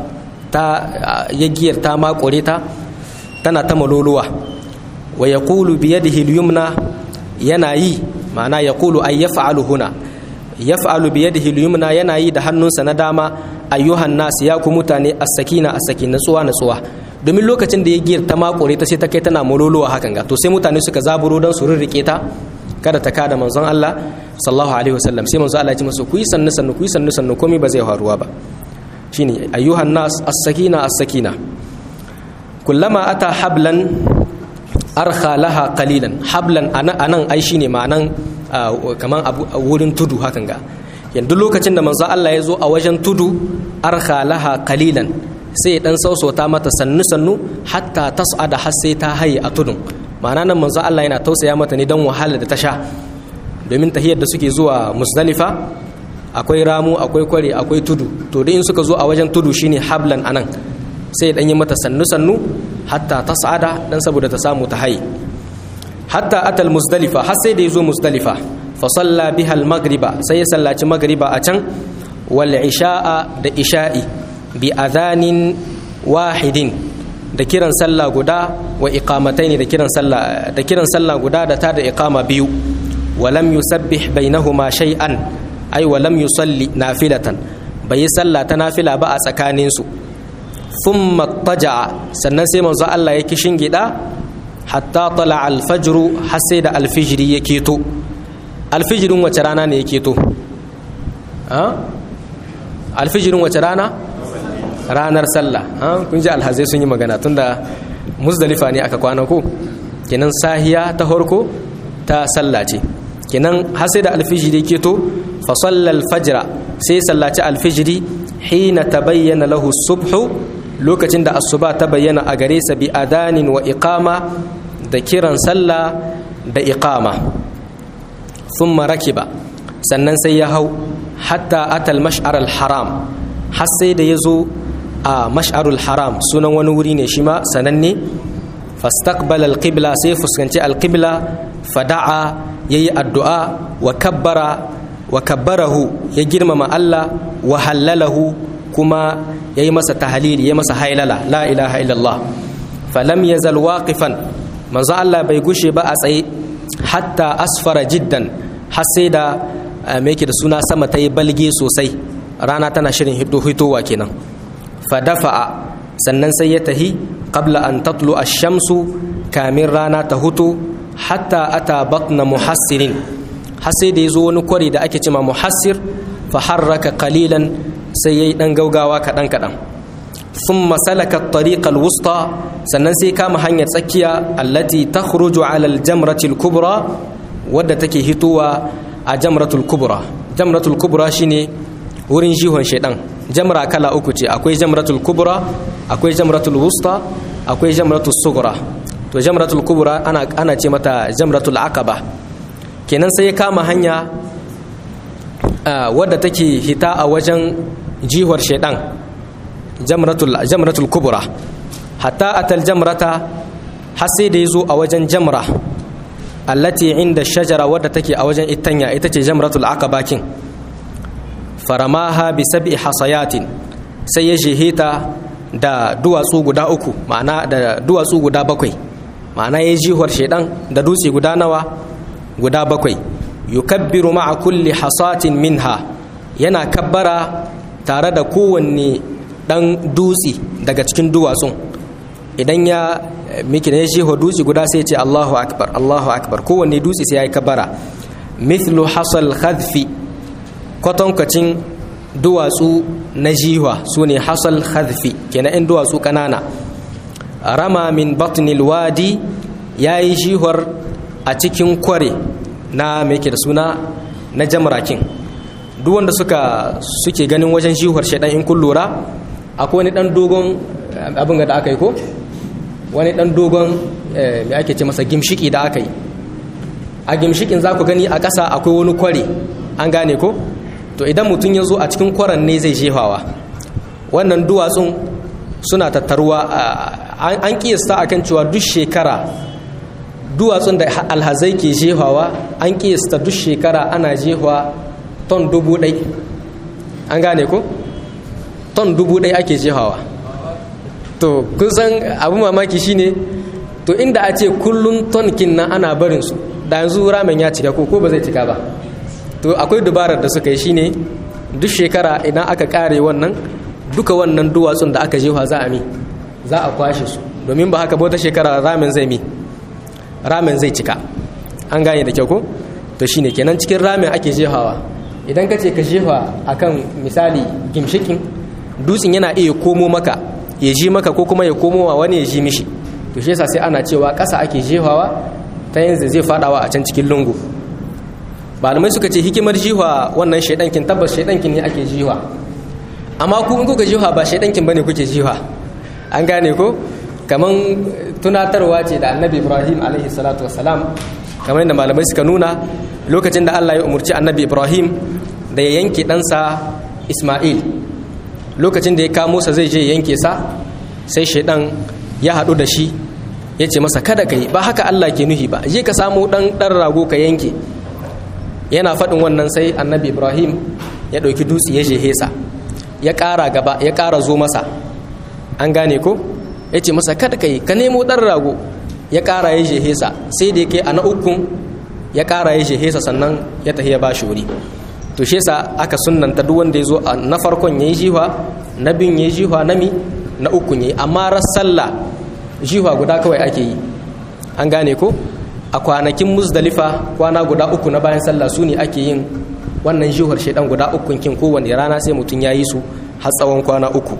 ta yagiyar ta makure ta tana ta maloluwa. wa yaqulu bi yadihi al-yumna, yana yi ma'ana yaqulu ay yaf'alu huna, yaf'alu bi yadihi al-yumna, yana yi da hannunsa na dama. ayyuhan nas, ya ku mutane, as-sakina as-sakina, natsuwa natsuwa. domin lokacin da yagiyar ta makure ta sai ta kai tana maloluwa hakan ga, to sai mutane suka zaburo dan su rirrike ta kada ta kada manzon Allah sallallahu alaihi wasallam. sai manzon Allah ya ce musu ku yi sannu sannu, ku yi sannu sannu, komai ba zai faruwa ba. shine ayyuhan nas as-sakina as-sakina. kullama ata hablan arkha laha qalilan, hablan anan ai shine ma'anan kaman wurin tudu hakan ga. yanzu lokacin da manzon Allah ya zo a wajen tudu, arkha laha qalilan, sai dan sausota mata sannu sannu hatta tas'ada, har sai ta haye a tudun. ma'ana nan manzo Allah yana tausaya mata ne don wahala da ta sha, domin tahiyar da suke zuwa Muzdalifa akwai ramu, akwai kware, akwai tudu. to da in suka zo a wajen tudu shine hablan anan, sai dan yi mata sannu sannu hatta tas'ada, dan saboda ta samu ta haye. hatta atal Muzdalifa, har sai da yazo Muzdalifa. fa salla biha al-maghriba, sai ya sallaci maghriba a can. wal isha'a, da isha'i, bi adhanin wahidin, da kiran sallah guda. wa iqamataini, da kiran sallah da kiran sallah guda da ta da iqama biyu. wa lam yusabbih bainahuma shay'an, ay wa lam yusalli nafilatan, bai sallah ta nafila ba a tsakanin su. thumma taja'a, sannan sai manzo Allah ya kishin gida hatta tala al-fajr, har sai da al-fijri ya keto. al-fijrin wace rana ne ya keto? ha al-fijrin wace rana? ranar sallah. kun ji alhazai sun yi magana, tunda Muzdalifa ne aka kwana ko, kenan sahiya ta horko ta sallah ce. kenan har sai da alfijiri keto. fa sallal fajra, sai sallaci alfijiri. hina tabayyana lahu subhu, lokacin da asuba ta bayyana a gare sa. bi adanin wa iqama, da kiran sallah da iqama. thumma rakiba, sannan sai ya hau hatta atal mash'ar al-haram, har sai da yazo a mash'arul haram, sunan wani wuri ne shi ma sananne. fastaqbala al-qibla, sai fuskanci al-qibla. fada'a, yayi addu'a. wa kabbara wa kabbarahu, ya girmama Allah. wa hallalahu, kuma yayi masa tahlili, yayi masa hailala, la ilaha illallah. falam yazal waqifan, manzo Allah bai gushe ba a tsaye. hatta asfara jiddan, har sai da me yake da suna sama ta yi balge sosai. rana tana shirin hitowa kenan fa dafa'a sannan sai ya tahi qabla an tatlu ash-shamsu kamin rana ta hutu hatta ata batna muhassirin har sai da yazo wani kwari da ake cewa muhassir fa harraka qalilan sai yayi dan gaugawa kadan kadan thumma salaka at-tariqa al-wusta sannan sai kama hanyar tsakiya allati takhruju ala al-jamrati al-kubra wadda take hituwa a jamratul kubra jamratul kubra shine wurin jihon shedan jamra kala uku ce akwai jamratul kubra akwai jamratul wusta akwai jamratul sughra to jamratul kubra ana ana ce mata jamratul aqaba kenan sai ya kama hanya wadda take hita a wajen jihar shedan jamratul jamratul kubra hatta atal jamrata har sai da yazo a wajen jamra allati inda shajara wadda take a wajen itanya ita ce jamratul aqaba kin faramaha bi sab'i hasayatin sai ya jihita da duwatsu guda uku ma'ana da duwatsu guda bakwai ma'ana ya jihar shedan da dutse guda nawa guda bakwai yukabbiru ma'a kulli hasatin minha yana kabbara tare da kowanne dan dutse daga cikin duwatsun idan ya miki ne jihar dutse guda sai ya ce Allahu akbar Allahu akbar kowanne dutse sai ya yi kabbara mithlu hasal khadfi kwatankacin duwatsu na jiwa su ne hasal khadfi kenan in duwatsu kanana rama min batnil wadi ya yi jihar a cikin kware na mai ke da suna na jamrakin duk wanda suka suke ganin wajen jihar shaidan in kun lura akwai wani dan dogon abin da aka yi ko wani dan dogon mai ake ce masa gimshiki da aka yi a gimshikin za ku gani a ƙasa akwai wani kware an gane ko to idan mutum ya zo a cikin kwaran ne zai jefawa wannan duwatsun suna tattaruwa an kiyasta akan cewa duk shekara duwatsun da alhazai ke jefawa an kiyasta duk shekara ana jefa ton dubu ɗai an gane ko ton dubu ɗai ake jefawa to kun san abu mamaki shine to inda a ce kullum tonkin nan ana barinsu da yanzu ramen ya cika ko ko ba zai cika ba to akwai dubarar da suka yi shine duk shekara idan aka kare wannan duka wannan duwatsun da aka jefa za a mi za a kwashe su domin ba haka ba wata shekara ramen zai mi ramen zai cika an gane da kyau ko to shine kenan cikin ramen ake jefawa idan ka ce ka jefa akan misali gimshikin dutsen yana iya komo maka ya ji maka ko kuma ya komo wa wani ya ji mishi to shi yasa sai ana cewa ƙasa ake jefawa ta yanzu zai fadawa a can cikin lungu malamai suka ce hikimar jiwa wannan shaidankin tabbas shaidankin ne ake jiwa amma ku in kuka jiwa ba shaidankin bane kuke jiwa an gane ko kaman tunatarwa ce da annabi Ibrahim alaihi salatu wassalam kamar yadda malamai suka nuna lokacin da Allah ya umurci annabi Ibrahim da ya yanke ɗansa Ismail lokacin da ya kamo sa zai je yanke sa sai shaidan ya haɗu da shi ya ce masa kada ka yi ba haka Allah ke nuhi ba je ka samu ɗan ɗan rago ka yanke yana faɗin wannan sai annabi Ibrahim ya ɗauki dutse ya je hesa ya ƙara gaba ya ƙara zo masa an gane ko ya ce masa kada ka yi ka nemo ɗan rago ya ƙara ya je hesa sai da ya kai a na ukun ya ƙara ya je hesa sannan ya tafi ya ba shi wuri to shi yasa aka sunnanta duk wanda ya zo na farkon ya yi jiwa na biyun ya yi jiwa na mi na ukun ya yi amma ran sallah jiwa guda kawai ake yi an gane ko a kwanakin muzdalifa kwana guda uku na bayan sallah su ne ake yin wannan jiwar shaidan guda ukun kin kowane rana sai mutum ya yi su har tsawon kwana uku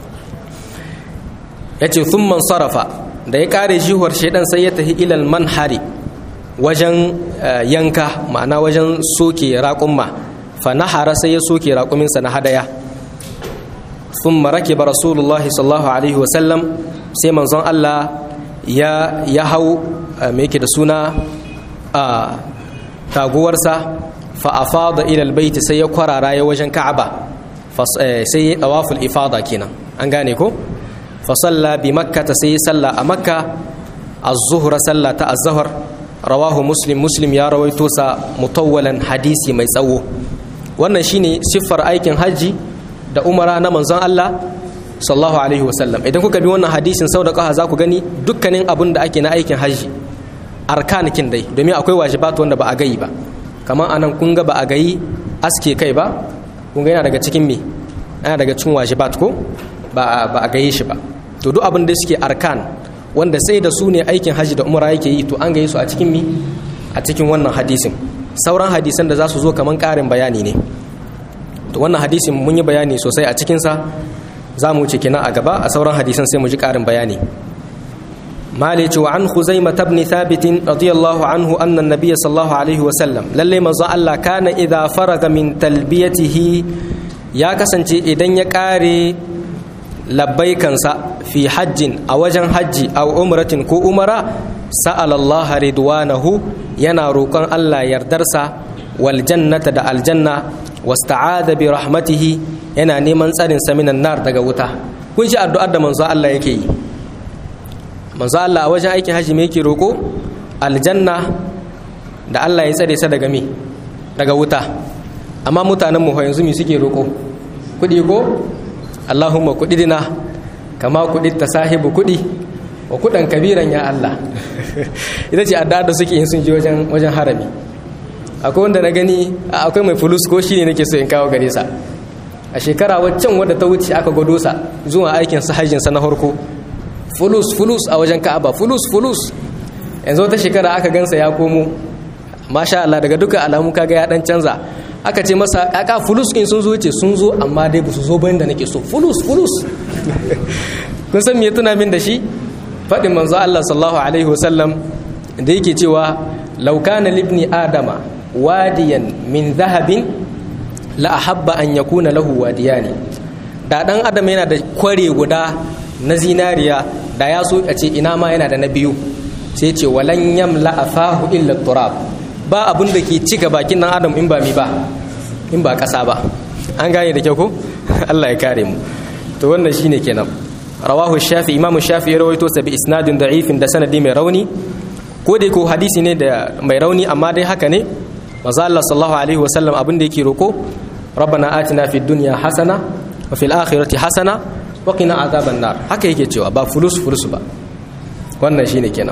ya ce thumman sarafa da ya kare jiwar shaidan sai ya tafi ilal manhari wajen yanka ma'ana wajen soke raƙumma fa nahara sai ya soke raƙuminsa na hadaya thumma rakiba rasulullahi sallallahu alaihi wasallam sai manzon Allah ya ya hau me yake da suna a taguwarsa fa afada ila albayt sai ya kwarara ya wajen Ka'aba sai ya tawaful ifada kenan an gane ko fa salla bi makkah sai ya salla a makka az-zuhra salla ta az-zuhr rawahu muslim muslim ya rawaito sa mutawwalan hadisi mai tsawo wannan shine siffar aikin haji da umara na manzon Allah sallallahu alaihi wasallam idan kuka bi wannan hadisin sau da ƙaha za ku gani dukkanin abin da ake na aikin hajji arkanikin dai domin akwai wajibat wanda ba a gayi ba kamar anan kun ga ba a gayi aske kai ba kun ga yana daga cikin me yana daga cikin wajibat ko ba ba a gaye shi ba. To duk abin da suke arkan wanda sai da su ne aikin haji da umra yake yi to an gaye su a cikin mi a cikin wannan hadisin. Sauran hadisan da za su zo kaman karin bayani ne. To wannan hadisin mun yi bayani sosai a cikin sa, za mu wuce kenan a gaba a sauran hadisan sai mu ji karin bayani. مالك وعن خزيمة بن ثابت رضي الله عنه أن النبي صلى الله عليه وسلم للي مزا الله كان إذا فرغ من تلبيته يا كسنتي إذن يكاري لبيكنسا في حج أو وجن حج أو عمرة كو عمرة سأل الله رضوانه يناروكن الله يردرسا والجنة دا الجنة واستعاذ برحمته ينا نيمان سارنسا من النار daga wuta. Kun shi addu'ar da manzo Allah yake yi. Manzo Allah a wajen aikin haji me yake roko? Aljanna da Allah ya tsare sa daga me? Daga wuta. Amma mutanen mu yanzu me suke roko? Kudi ko? Allahumma kudidina kama kudit sahibu kudi wa kudan kabiran ya Allah. Ita ce addu'a da suke yin sun je wajen wajen harami. Akwai wanda na gani akwai mai fulus ko shine nake so in kawo gare sa. A shekara waccan wadda ta wuce aka gwado sa zuwa aikin sa hajjin sa na farko. Fulus fulus a wajen Ka'aba fulus fulus. Yanzu wata shekara aka gansa ya komo. Masha Allah daga duka alamu kaga ya dan canza. Aka ce masa kaka fulus kin sun zo ce sun zo amma dai ba su zo bayan da nake so fulus fulus. Kun san me ya tuna min da shi? Fadin manzo Allah sallallahu alaihi wasallam da yake cewa law kana libni adama wadiyan min dhahabin la ahabba an yakuna lahu wadiyani. Da dan adam yana da kware guda na zinariya da ya so a ce ina ma yana da na biyu. Sai ce walan yamla afahu illa turab. Ba abun da ke cika bakin dan adam in ba mi ba in ba kasa ba. An gane da kyau ko? Allah ya kare mu. To wannan shine kenan. Rawahu Shafi, Imam Shafi ya rawaito sa bi isnadin da'ifin da sanadi mai rauni. Ko dai ko hadisi ne da mai rauni amma dai haka ne. Manzo Allah sallallahu alaihi wasallam abin da yake roko Rabbana atina fid dunya hasana wa fil akhirati hasana wa qina azaban nar. Haka yake cewa ba fulus fulus ba. Wannan shine kenan.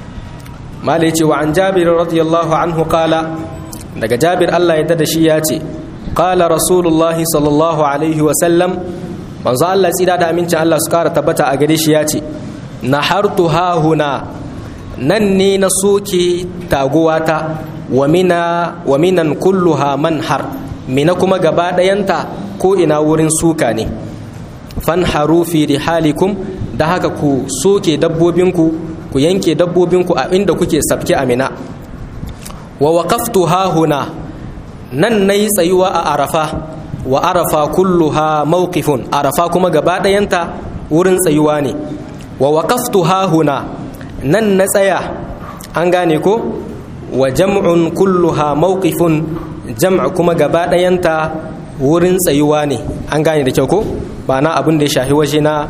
Mala yace wa an Jabir radiyallahu anhu qala daga Jabir Allah ya dada shi yace qala Rasulullah sallallahu alaihi wasallam manzo Allah tsira da amincin Allah su kara tabbata a gare shi yace nahartu hahuna nan ne na soke taguwata wa mina wa minan kulluha manhar mina kuma gaba dayanta ko ina wurin suka ne fanharu fi rihalikum da haka ku soke dabbobinku ku yanke dabbobinku a inda kuke sabke a mina wa waqaftu hahuna nan nayi tsayuwa a arafa wa arafa kulluha mawqifun arafa kuma gaba dayanta wurin tsayuwa ne wa waqaftu hahuna nan na tsaya an gane ko wa jam'un kulluha mawqifun jam' kuma gaba dayanta wurin tsayuwa ne an gane da kyau ko ba na abin da ya shahi waje na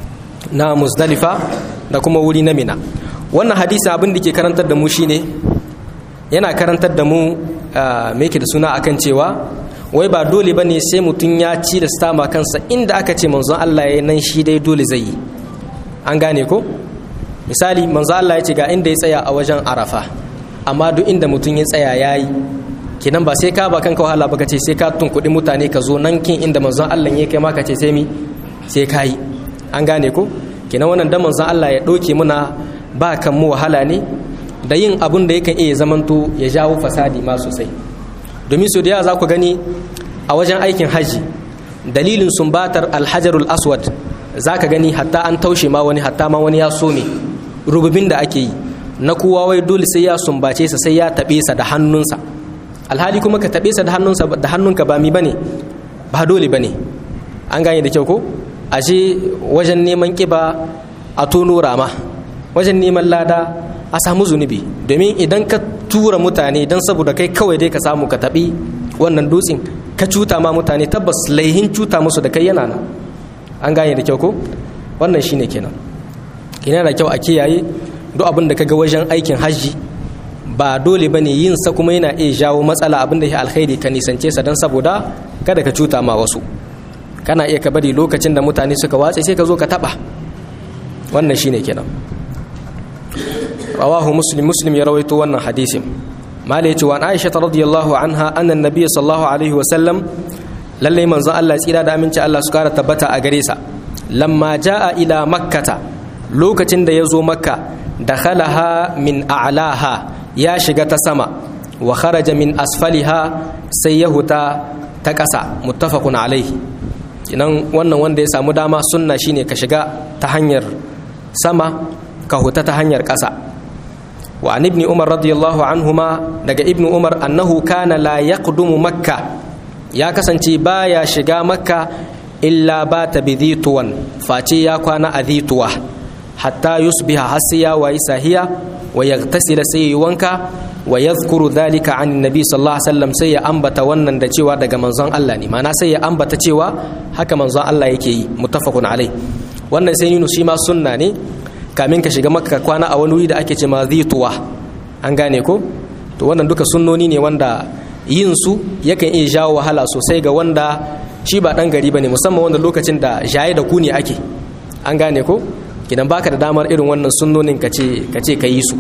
na Muzdalifa da kuma wuri na Mina. Wannan hadisi abin da ke karantar da mu shine yana karantar da mu me yake da suna akan cewa wai ba dole bane sai mutum ya ci da stama kansa inda aka ce manzon Allah ya nan shi dai dole zai yi an gane ko misali manzon Allah ya ce ga inda ya tsaya a wajen Arafa amma duk inda mutum ya tsaya yayi kenan ba sai ka ba kanka wahala ba ka ce sai ka tunkuɗi mutane ka zo nan kin inda manzon Allah ya kai ma ka ce sai mi sai ka yi an gane ko kenan wannan da manzon Allah ya ɗauke muna ba kan mu wahala ne da yin abun da yakan iya zamanto ya jawo fasadi ma sosai domin su da yawa za ku gani a wajen aikin haji dalilin sumbatar alhajarul aswad za ka gani hatta an taushe ma wani hatta ma wani ya some rububin da ake yi na kowa wai dole sai ya sumbace sa sai ya taɓe sa da hannunsa alhali kuma ka taɓe sa da hannunsa da hannunka ba mi bane ba dole bane an gane da kyau ko ashe wajen neman kiba a tono rama wajen neman lada a samu zunubi domin idan ka tura mutane don saboda kai kawai dai ka samu ka taɓi wannan dutsen ka cuta ma mutane tabbas laihin cuta musu da kai yana nan an gane da kyau ko wannan shine kenan ina da kyau a kiyaye duk abin da kaga wajen aikin hajji ba dole bane yin sa kuma yana iya jawo matsala abin da ya alkhairi ka nisance sa don saboda kada ka cuta ma wasu kana iya ka bari lokacin da mutane suka watse sai ka zo ka taɓa wannan shine kenan rawahu muslim muslim ya rawaito wannan hadisin mala yace wa Aisha radhiyallahu anha anna an-nabiy sallallahu alaihi wa sallam lalle manzon Allah tsira da aminci Allah su kara tabbata a gare sa lamma jaa ila makkata lokacin da yazo makka dakhalaha min a'laha ya shiga ta sama wa kharaja min asfaliha sai ya huta ta ƙasa muttafaqun alaihi. idan wannan wanda ya samu dama sunna shine ka shiga ta hanyar sama ka huta ta hanyar ƙasa. wa an ibni umar radiyallahu anhuma daga ibnu umar annahu kana la yaqdumu makka ya kasance baya shiga makka illa bata bi dhituwan face ya kwana a dhituwa hatta yusbiha hasiya wa isahiya wa yaghtasila sai wanka wa yadhkuru dhalika an nabi sallallahu alaihi wasallam sai ya ambata wannan da cewa daga manzon Allah ne ma'ana sai ya ambata cewa haka manzon Allah yake yi muttafaqun alai. wannan sai nuna shi ma sunna ne kamin ka shiga makka kwana a wani wuri da ake ce ma dhituwa an gane ko to wannan duka sunnoni ne wanda yin su yakan iya jawo wahala sosai ga wanda shi ba dan gari bane musamman wanda lokacin da jaye da ku ne ake an gane ko kidan baka da damar irin wannan sunnonin kace kace kayi su.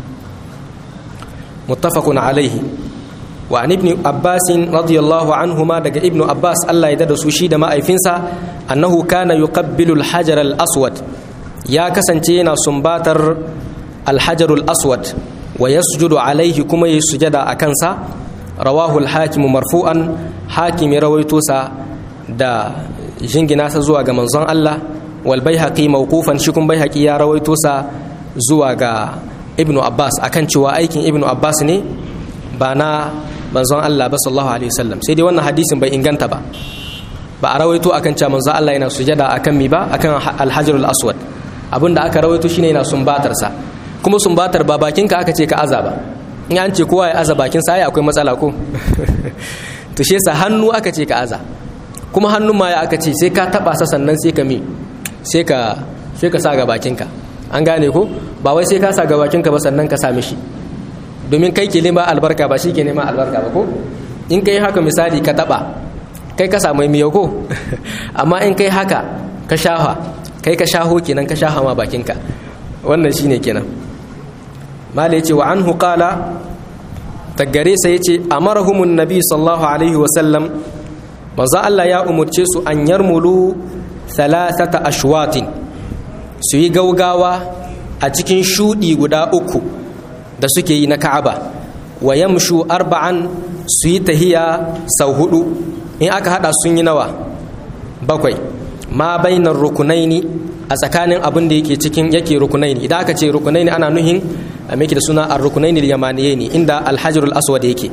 muttafaqun alaihi. wa an ibn abbas radiyallahu anhuma daga ibnu abbas Allah ya dada su shi da ma'aifinsa annahu kana yuqabbilu al-hajar al-aswad ya kasance yana sumbatar al-hajar al-aswad wa yasjudu alaihi kuma yayi sujada akan sa rawahu al-hakim marfu'an hakim rawaito sa da jingina sa zuwa ga manzon Allah wal baihaqi mawqufan shi kun baihaqi ya rawaito sa zuwa ga ibnu abbas akan cewa aikin ibnu abbas ne ba na manzon Allah ba sallallahu alaihi wasallam sai dai wannan hadisin bai inganta ba ba a rawaito akan cewa manzon Allah yana sujada akan mi ba akan al-hajarul aswad abinda aka rawaito shine yana sumbatar sa kuma sumbatar ba bakinka aka ce ka aza ba in an ce kowa ya aza bakin sa ai akwai matsala ko to shi yasa hannu aka ce ka aza kuma hannun ma ya aka ce sai ka taba sa sannan sai ka mi sai ka sai ka sa ga bakinka an gane ko ba wai sai ka sa ga bakinka ba sannan ka sa mishi domin kai ke nema albarka ba shi ke nema albarka ba ko in kai haka misali ka taba kai ka samu miyau ko amma in kai haka ka shafa kai ka shaho kenan ka shafa ma bakinka wannan shine kenan mala yace wa anhu qala tagare sai yace amarahumun nabi sallallahu alaihi wa sallam manzo Allah ya umurce su an yarmulu thalathata ashwatin su yi gaugawa a cikin shudi guda uku da suke yi na Ka'aba wa yamshu arba'an su yi tahiya sau hudu in aka hada sun yi nawa bakwai ma bainar rukunaini a tsakanin abin da yake cikin yake rukunaini idan aka ce rukunaini ana nuhin a miki da suna ar-rukunaini al-yamaniyaini inda al-hajarul aswad yake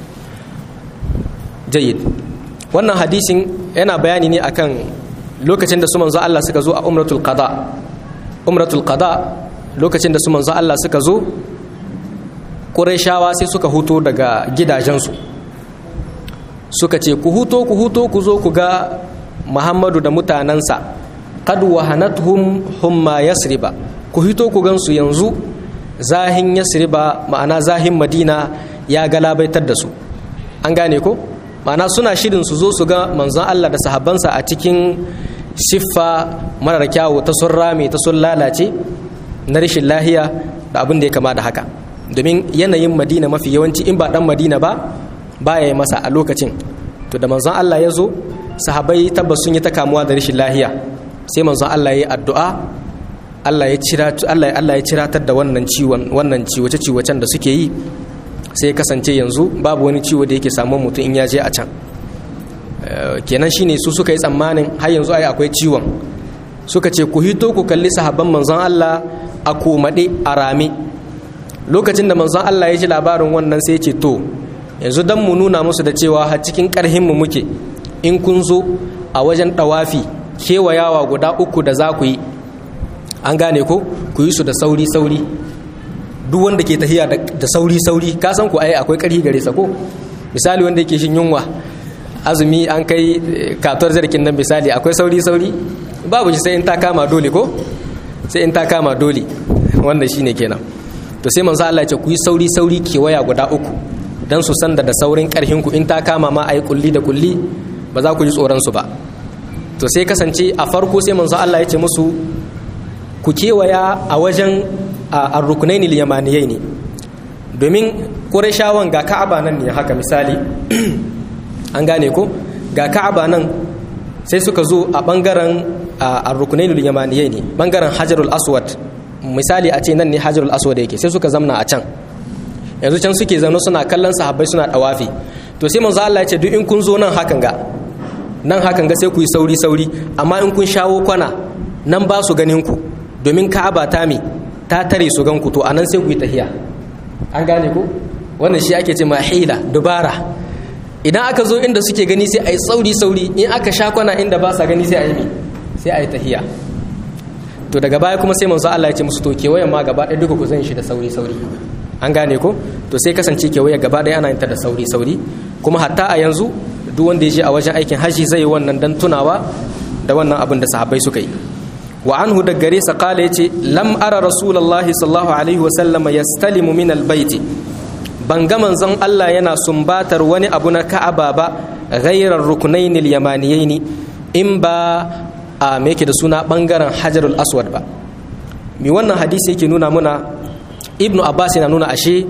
jayyid wannan hadisin yana bayani ne akan lokacin da su manzo Allah suka zo a umratul qada umratul qada lokacin da su manzo Allah suka zo Qurayshawa sai suka huto daga gidajensu suka ce ku huto ku huto ku zo ku ga Muhammadu da mutanansa qad wahanatuhum humma yasriba ku hito ku gansu yanzu zahin yasriba ma'ana zahin Madina ya galabaitar da su an gane ko ma'ana suna shirin su zo su ga manzon Allah da sahabbansa a cikin siffa marar kyawu ta sun rame ta sun lalace na rashin lahiya da abin da ya kama da haka domin yanayin Madina mafi yawanci in ba dan Madina ba baya yi masa a lokacin to da manzon Allah ya zo sahabbai tabbas sun yi ta kamuwa da rashin lahiya sai manzon Allah ya yi addu'a Allah ya cira Allah Allah ya ciratar da wannan ciwon wannan ciwace ciwacen da suke yi sai ya kasance yanzu babu wani ciwo da yake samun mutum in ya je a can kenan shine su suka yi tsammanin har yanzu ai akwai ciwon suka ce ku hito ku kalli sahabban manzon Allah a komade a rame lokacin da manzon Allah ya ji labarin wannan sai ya ce to yanzu dan mu nuna musu da cewa har cikin karhin mu muke in kun zo a wajen dawafi kewayawa guda uku da za ku yi an gane ko ku yi su da sauri sauri duk wanda ke tahiya da sauri sauri ka san ku ai akwai karhi gare sa ko misali wanda yake shin yunwa azumi an kai kator zarkin nan misali akwai sauri sauri babu shi sai in ta kama dole ko sai in ta kama dole wanda shine kenan to sai manzo Allah ya ce ku yi sauri sauri kewaya guda uku dan su sanda da saurin karhin ku in ta kama ma ai kulli da kulli ba za ku ji tsoron su ba to sai kasance a farko sai manzo Allah ya ce musu ku kewaya a wajen ar-rukunaini al-yamaniyaini domin Qurayshawan ga Ka'aba nan ne haka misali an gane ko ga Ka'aba nan sai suka zo a bangaren ar-rukunainul yamaniyai ne bangaren Hajarul Aswad misali a ce nan ne Hajarul Aswad yake sai suka zamna a can yanzu can suke zaune suna kallon sahabbai suna dawafi to sai manzo Allah ya ce duk in kun zo nan hakan ga nan hakan ga sai ku yi sauri sauri amma in kun shawo kwana nan ba su ganin ku domin Ka'aba ta mi ta tare su ganku to anan sai ku yi tahiya an gane ku wannan shi ake ce ma hila dubara idan aka zo inda suke gani sai ayi sauri sauri in aka sha kwana inda ba sa gani sai ayi mi sai ayi tahiya to daga baya kuma sai manzo Allah ya ce musu to kewayen ma gaba ɗaya duka ku zan shi da sauri sauri an gane ko to sai kasance kewaye gaba ɗaya ana yin ta da sauri sauri kuma hatta a yanzu duk wanda ya je a wajen aikin haji zai yi wannan dan tunawa da wannan abin da sahabbai suka yi wa anhu da gare sa kala yace lam ara rasulullahi sallallahu alaihi wa sallama yastalimu min albayti ban ga manzon Allah yana sumbatar wani abu na Ka'aba ba ghayra rukunain alyamaniyain in ba a me yake da suna bangaren Hajarul Aswad ba mi wannan hadisi yake nuna muna Ibnu Abbas yana nuna ashe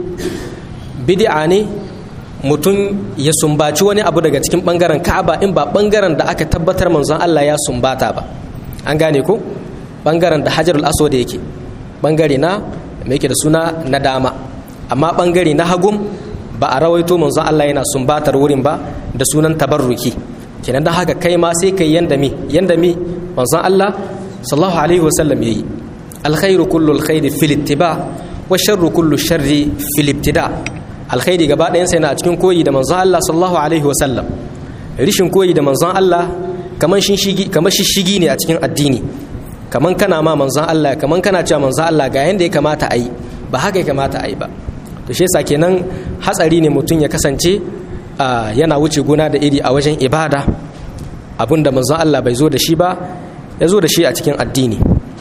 bid'a ne mutum ya sumbaci wani abu daga cikin bangaren Ka'aba in ba bangaren da aka tabbatar manzon Allah ya sumbata ba an gane ko bangaren da Hajarul Aswad yake bangare na me yake da suna na dama amma bangare na hagum ba a rawaito manzon Allah yana sumbatar wurin ba da sunan tabarruki kenan dan haka kai ma sai kai yanda mi yanda mi manzon Allah sallallahu alaihi wasallam yayi alkhairu kullu alkhairi fil ittiba wa sharru kullu sharri fil ibtida alkhairi gaba ɗayan sai na a cikin koyi da manzon Allah sallallahu alaihi wasallam rishin koyi da manzon Allah kaman shishigi kaman shishigi ne a cikin addini kaman kana ma manzon Allah kaman kana cewa manzon Allah ga yanda ya kamata a yi ba haka ya kamata a yi ba to shi yasa kenan hatsari ne mutum ya kasance yana wuce gona da iri a wajen ibada abinda manzon Allah bai zo da shi ba ya zo da shi a cikin addini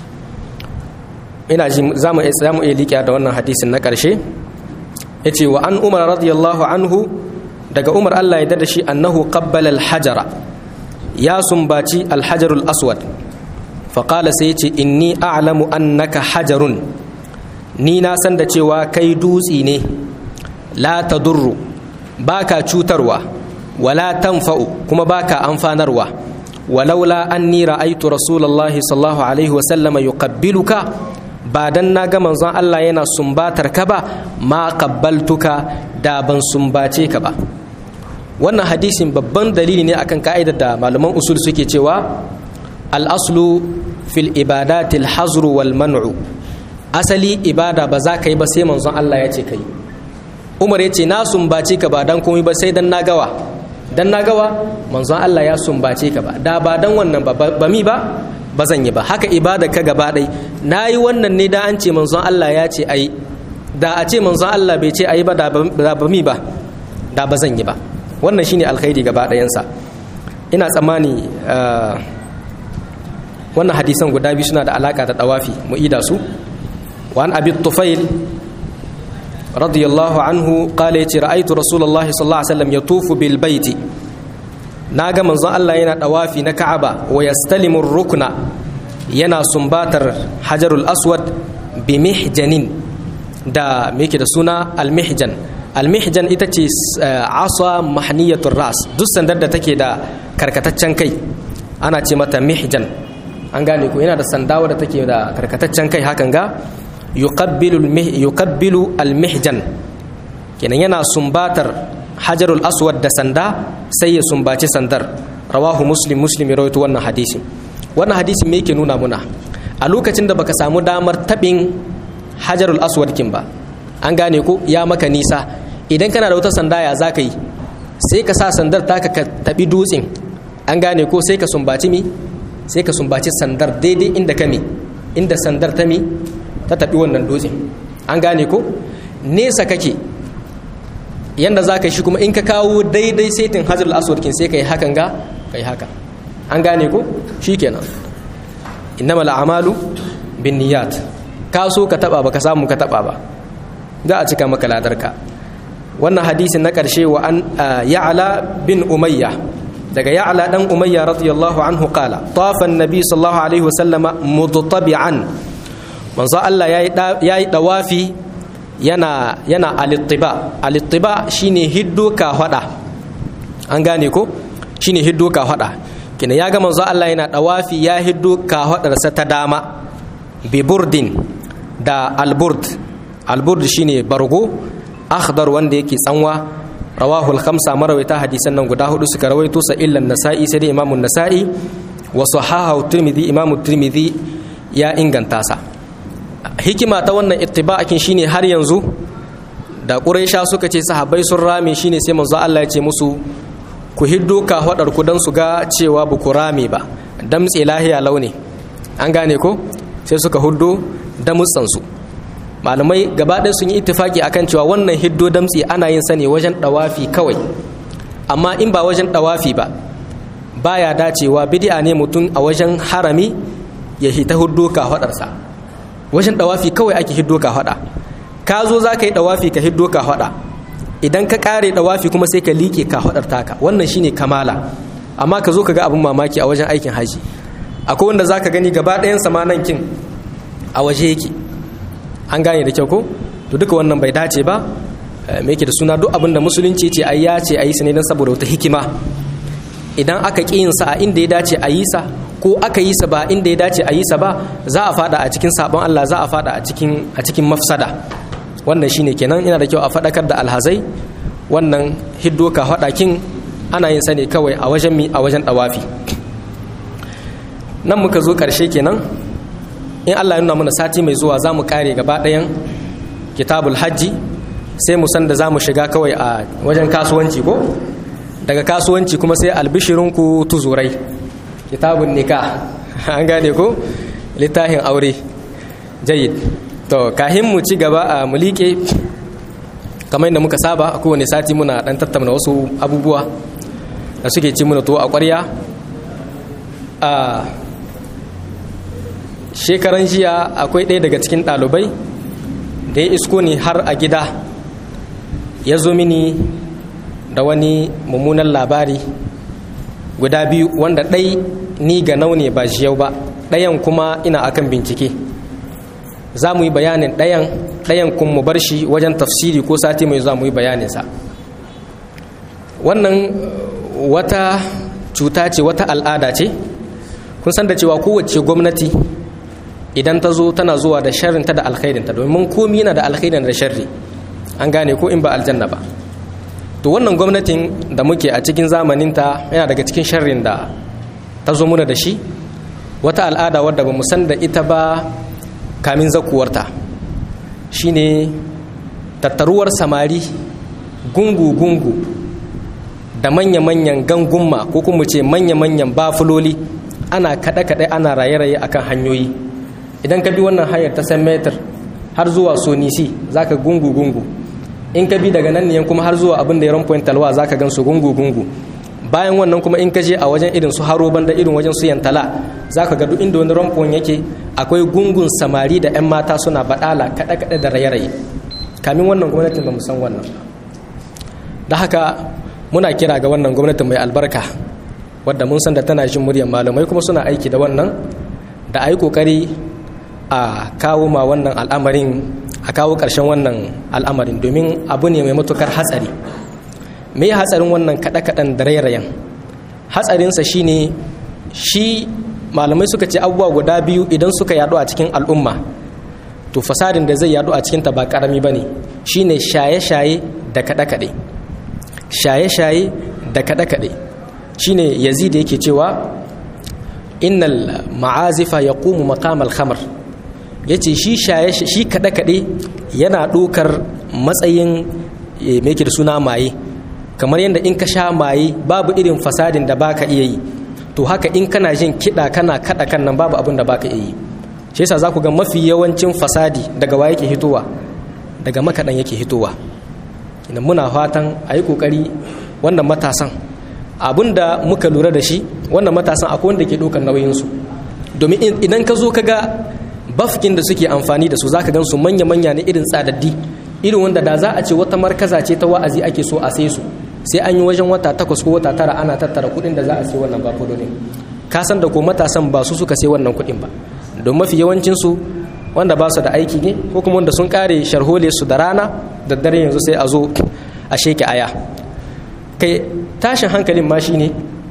ina ji za mu iya liƙiya da wannan hadisin na ƙarshe ya ce wa an umar radiyallahu anhu daga umar Allah ya dada shi annahu qabbala al-hajara ya sumbaci al-hajarul aswad faƙala sai ya ce inni a'lamu annaka hajarun ni na san da cewa kai dutsi ne la tadurru baka cutarwa wala tanfa'u kuma baka amfanarwa walaula anni ra'aytu rasulullahi sallallahu alaihi wa sallama yuqabbiluka ba dan na ga manzon Allah yana sumbatar ka ba ma qabbaltuka da ban sumbace ka ba wannan hadisin babban dalili ne akan ka'idar da malaman usul suke cewa al-aslu fil ibadati al-hazru wal man'u asali ibada ba za ka yi ba sai manzon Allah ya ce kai Umar ya ce na sumbace ka ba dan komai ba sai dan na gawa dan na gawa manzon Allah ya sumbace ka ba da ba dan wannan ba ba mi ba ba zan yi ba haka ibada ka gaba ɗai na yi wannan ne da an ce manzon Allah ya ce ai da a ce manzon Allah bai ce ai ba da ba mi ba da ba zan yi ba wannan shine alkhairi gaba ɗayansa ina tsammani wannan hadisan guda biyu suna da alaka da tawafi mu ida su wa an abi tufail radiyallahu anhu qala ya ra'aytu rasulullahi sallallahu alaihi wasallam yatufu bil baiti na ga manzon Allah yana dawafi na Ka'aba wa yastalimu rukna yana sumbatar Hajarul Aswad bi mihjanin da me yake da suna al-mihjan al-mihjan ita ce asa mahniyatur ras duk sandar da take da karkataccen kai ana ce mata mihjan an gane ko yana da sandawa da take da karkataccen kai hakan ga yuqabbilu yuqabbilu al-mihjan kenan yana sumbatar Hajarul Aswad da sanda sai ya sumbaci sandar rawahu muslim muslim ya rawaito wannan hadisi wannan hadisi me yake nuna muna a lokacin da baka samu damar tabin Hajarul Aswad kin ba an gane ko ya maka nisa idan kana da wata sanda ya zaka yi sai ka sa sandar taka ka tabi dutsen an gane ko sai ka sumbaci mi sai ka sumbaci sandar daidai inda ka mi inda sandar ta mi ta tabi wannan dutsen an gane ko nesa kake yanda za ka shi kuma in ka kawo daidai saitin Hajarul Aswad kin sai ka yi hakan ga ka yi haka an gane ko shi kenan innamal a'malu bin niyat ka so ka taba ba ka samu ka taba ba za a cika maka ladarka wannan hadisin na ƙarshe wa an ya'la bin umayya daga ya'la dan umayya radiyallahu anhu qala tafa an-nabi sallallahu alaihi wasallama mudtabi'an manzo Allah yayi yayi dawafi yana yana alittiba alittiba shine hiddo ka hada an gane ko shine hiddo ka hada kina ya ga manzo Allah yana dawafi ya hiddo ka hadarsa ta dama bi burdin da alburd alburd shine bargo akhdar wanda yake tsanwa rawahul khamsa marawaita hadisan nan guda hudu suka rawaito sa illa an-nasa'i sai imamu an-nasa'i wa sahahu tirmidhi imamu tirmidhi ya inganta sa hikima ta wannan ittiba'akin shine har yanzu da quraisha suka ce sahabbai sun rame shine sai manzo Allah ya ce musu ku hiddo ka hadar ku dan su ga cewa bu ku rame ba damtse lahiya launi an gane ko sai suka huddo damutsan su malamai gaba ɗaya sun yi ittifaki akan cewa wannan hiddo damtsi ana yin sa ne wajen dawafi kawai amma in ba wajen dawafi ba baya dacewa bid'a ne mutum a wajen harami ya hita huddo ka hadarsa wajen dawafi kawai ake hiddo ka hada ka zo za ka yi dawafi ka hiddo ka hada idan ka kare dawafi kuma sai ka liƙe ka hadar taka wannan shine kamala amma ka zo ka ga abin mamaki a wajen aikin haji akwai wanda za ka gani gaba ɗayan samanan kin a waje yake an gane da kyau ko to duka wannan bai dace ba me yake da suna duk abinda musulunci ce ai ya ce ayi sa ne dan saboda wata hikima idan aka ƙi yin sa a inda ya dace a yi sa ko aka yi sa ba inda ya dace a yi sa ba za a fada a cikin sabon Allah za a fada a cikin a cikin mafsada wannan shine kenan yana da kyau a fadakar da alhazai wannan hiddo ka hadakin ana yin sa ne kawai a wajen mi a wajen dawafi nan muka zo karshe kenan in Allah ya nuna mana sati mai zuwa za mu kare gaba ɗayan kitabul hajji sai mu san da za mu shiga kawai a wajen kasuwanci ko daga kasuwanci kuma sai albishirinku tuzurai kitabun nikah an gane ko littafin aure jayyid to kahin mu ci gaba a mulike kamar yadda muka saba a kowane sati muna dan tattauna wasu abubuwa da suke ci muna to a ƙwarya a shekaran jiya akwai ɗaya daga cikin ɗalibai da ya isko ni har a gida ya zo mini da wani mummunan labari guda biyu wanda ɗai ni ga naune ba yau ba ɗayan kuma ina akan bincike za mu yi bayanin ɗayan ɗayan kun mu bar shi wajen tafsiri ko sati mai za mu yi bayaninsa wannan wata cuta ce wata al'ada ce kun san da cewa kowace gwamnati idan ta zo tana zuwa da sharrinta da alkhairinta domin komi yana da alkhairin da sharri an gane ko in ba aljanna ba to wannan gwamnatin da muke a cikin zamaninta yana daga cikin sharrin da ta zo muna da shi wata al'ada wadda ba mu san da ita ba kamin zakuwarta shine tattaruwar samari gungu-gungu da manya-manyan gangumma ko kuma ce manya-manyan bafuloli ana kaɗe-kaɗe ana raye-raye akan hanyoyi idan ka bi wannan hanyar ta san metar har zuwa sonisi za ka gungu-gungu in ka bi daga nan ne kuma har zuwa abin da ya rampoint talwa za ka gan su gungu-gungu bayan wannan kuma in ka je a wajen irin su haro banda irin wajen su yantala za ka ga duk inda wani rampon yake akwai gungun samari da 'yan mata suna baɗala kaɗe-kaɗe da raye-raye kamin wannan gwamnatin ba mu san wannan da haka muna kira ga wannan gwamnatin mai albarka wadda mun san da tana jin muryar malamai kuma suna aiki da wannan da a yi ƙoƙari a kawo ma wannan al'amarin a kawo ƙarshen wannan al'amarin domin abu ne mai matukar hatsari me ya hatsarin wannan kaɗe-kaɗen da rairayen hatsarinsa shine shi malamai suka ce abubuwa guda biyu idan suka yaɗu a cikin al'umma to fasadin da zai yaɗu a cikinta ba ƙarami ba ne shine shaye-shaye da kaɗe-kaɗe shaye-shaye da kaɗe-kaɗe shine yazid yake cewa innal ma'azifa yaqumu maqamal khamr yace shi shaye shi kaɗe-kaɗe yana ɗaukar matsayin me yake da suna maye kamar yadda in ka sha maye babu irin fasadin da baka iya yi to haka in kana jin kiɗa kana kaɗa kan nan babu abin da baka iya yi shi yasa za ku ga mafi yawancin fasadi daga wa yake hitowa daga makaɗan yake hitowa idan muna fatan a yi ƙoƙari wannan matasan abin da muka lura da shi wannan matasan akwai wanda ke ɗaukar nauyinsu domin idan ka zo ka ga bafkin da suke amfani da su za ka gan su manya-manya ne irin tsadaddi irin wanda da za a ce wata markaza ce ta wa'azi ake so a sai su sai an yi wajen wata takwas ko wata tara ana tattara kuɗin da za a sai wannan bafulolin ka san da ko matasan ba su suka sai wannan kuɗin ba don mafi yawancinsu wanda ba su da aiki ne ko kuma wanda sun kare sharhole su da rana da dare yanzu sai a zo a sheke aya kai tashin hankalin ma shine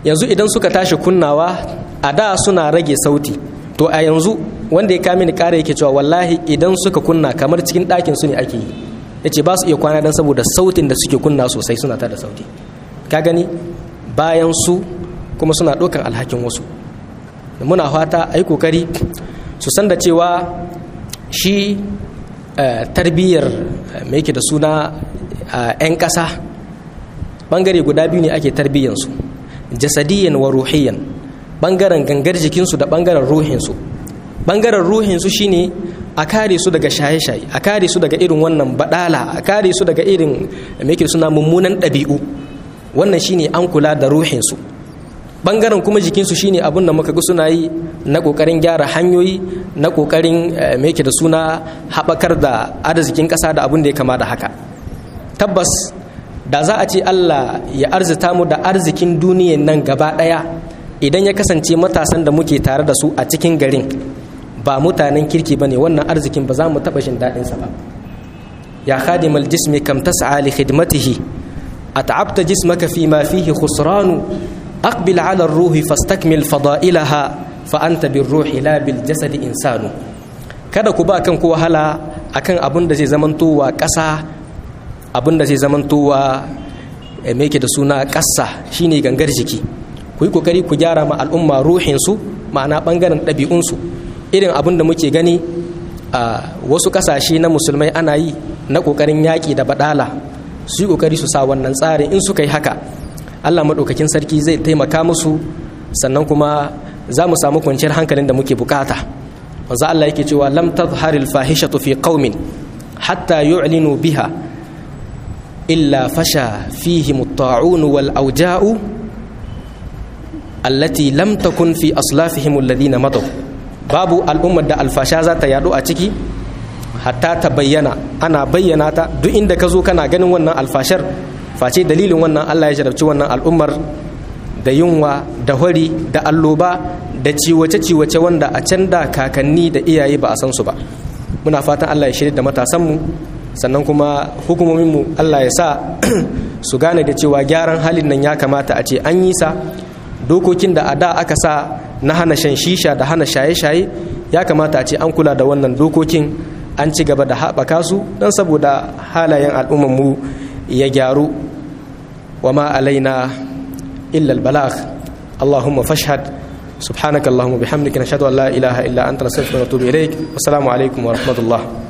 yanzu idan suka tashi kunnawa a da suna rage sauti, to a yanzu wanda ya kame ni kare yake cewa wallahi idan suka kunna kamar cikin ɗakin su ne ake yi, yace ba su iya kwana dan saboda sautin da suke kunna sosai suna tada sauti. Ka gani bayan su kuma suna ɗaukan alhakin wasu. Muna fata a yi kokari su san da cewa shi tarbiyyar mai yake da suna 'yan ƙasa ɓangare guda biyu ne ake tarbiyyansu, jasadiyan wa ruhiyan, ɓangaren gangar jikinsu da ɓangaren ruhinsu. Ɓangaren ruhinsu shine a kare su daga shaye-shaye, a kare su daga irin wannan baɗala, a kare su daga irin mai yake suna mummunan ɗabi'u. Wannan shine an kula da ruhinsu. Bangaren kuma jikinsu shine abin da muka ga suna yi na kokarin gyara hanyoyi, na kokarin me yake da suna haɓakar da arzikin ƙasa da abin da ya kama da haka. Tabbas da za a ce Allah ya arzita mu da arzikin duniyan nan gaba ɗaya, idan ya kasance matasan da muke tare da su a cikin garin ba mutanen kirki ba ne, wannan arzikin ba za mu taɓa jin daɗinsa ba. Ya khadimal jismi kam tas'a li khidmatihi at'abta jismaka fi ma fihi khusranu aqbil ala ruhi fastakmil fada'ilaha fa anta birruhi la bil jasadi insanu. Kada ku ba kan ku wahala akan abin da zai zamantowa ƙasa, abin da zai zamantowa me yake da suna ƙasa shine gangar jiki. Ku yi kokari ku gyara ma al'umma ruhinsu, ma'ana bangaren ɗabi'unsu. Irin abin da muke gani a wasu ƙasashe na musulmai ana yi na kokarin yaƙi da baɗala, su yi kokari su sa wannan tsarin. In suka yi haka, Allah maɗaukakin sarki zai taimaka musu, sannan kuma za mu samu kwanciyar hankalin da muke bukata. Wanzu Allah yake cewa lam tazharil fahishatu fi qaumin hatta yu'linu biha illa fasha fihim at-ta'un wal awja'u allati lam takun fi aslafihim alladhina madaw. Babu al'ummar da alfasha za ta yado a ciki hatta ta bayyana, ana bayyana ta duk inda ka zo kana ganin wannan alfashar, face dalilin wannan Allah ya jarabci wannan al'ummar da yunwa da hori da alloba da ciwace-ciwace wanda a can da kakanni da iyaye ba a san su ba. Muna fatan Allah ya shirya da matasanmu, sannan kuma hukumominmu Allah ya sa su gane da cewa gyaran halin nan ya kamata a ce an yi sa. Dokokin da a da aka sa na hana shan shisha da hana shaye-shaye, ya kamata a ce an kula da wannan dokokin, an ci gaba da haɓaka su don saboda halayen al'ummanmu ya gyaru. Wa ma alaina illa albalagh. Allahumma fashhad. Subhanaka Allahumma bihamdika nashhadu an la ilaha illa anta nastaghfiruka wa natubu ilaik. Assalamu alaikum wa rahmatullah.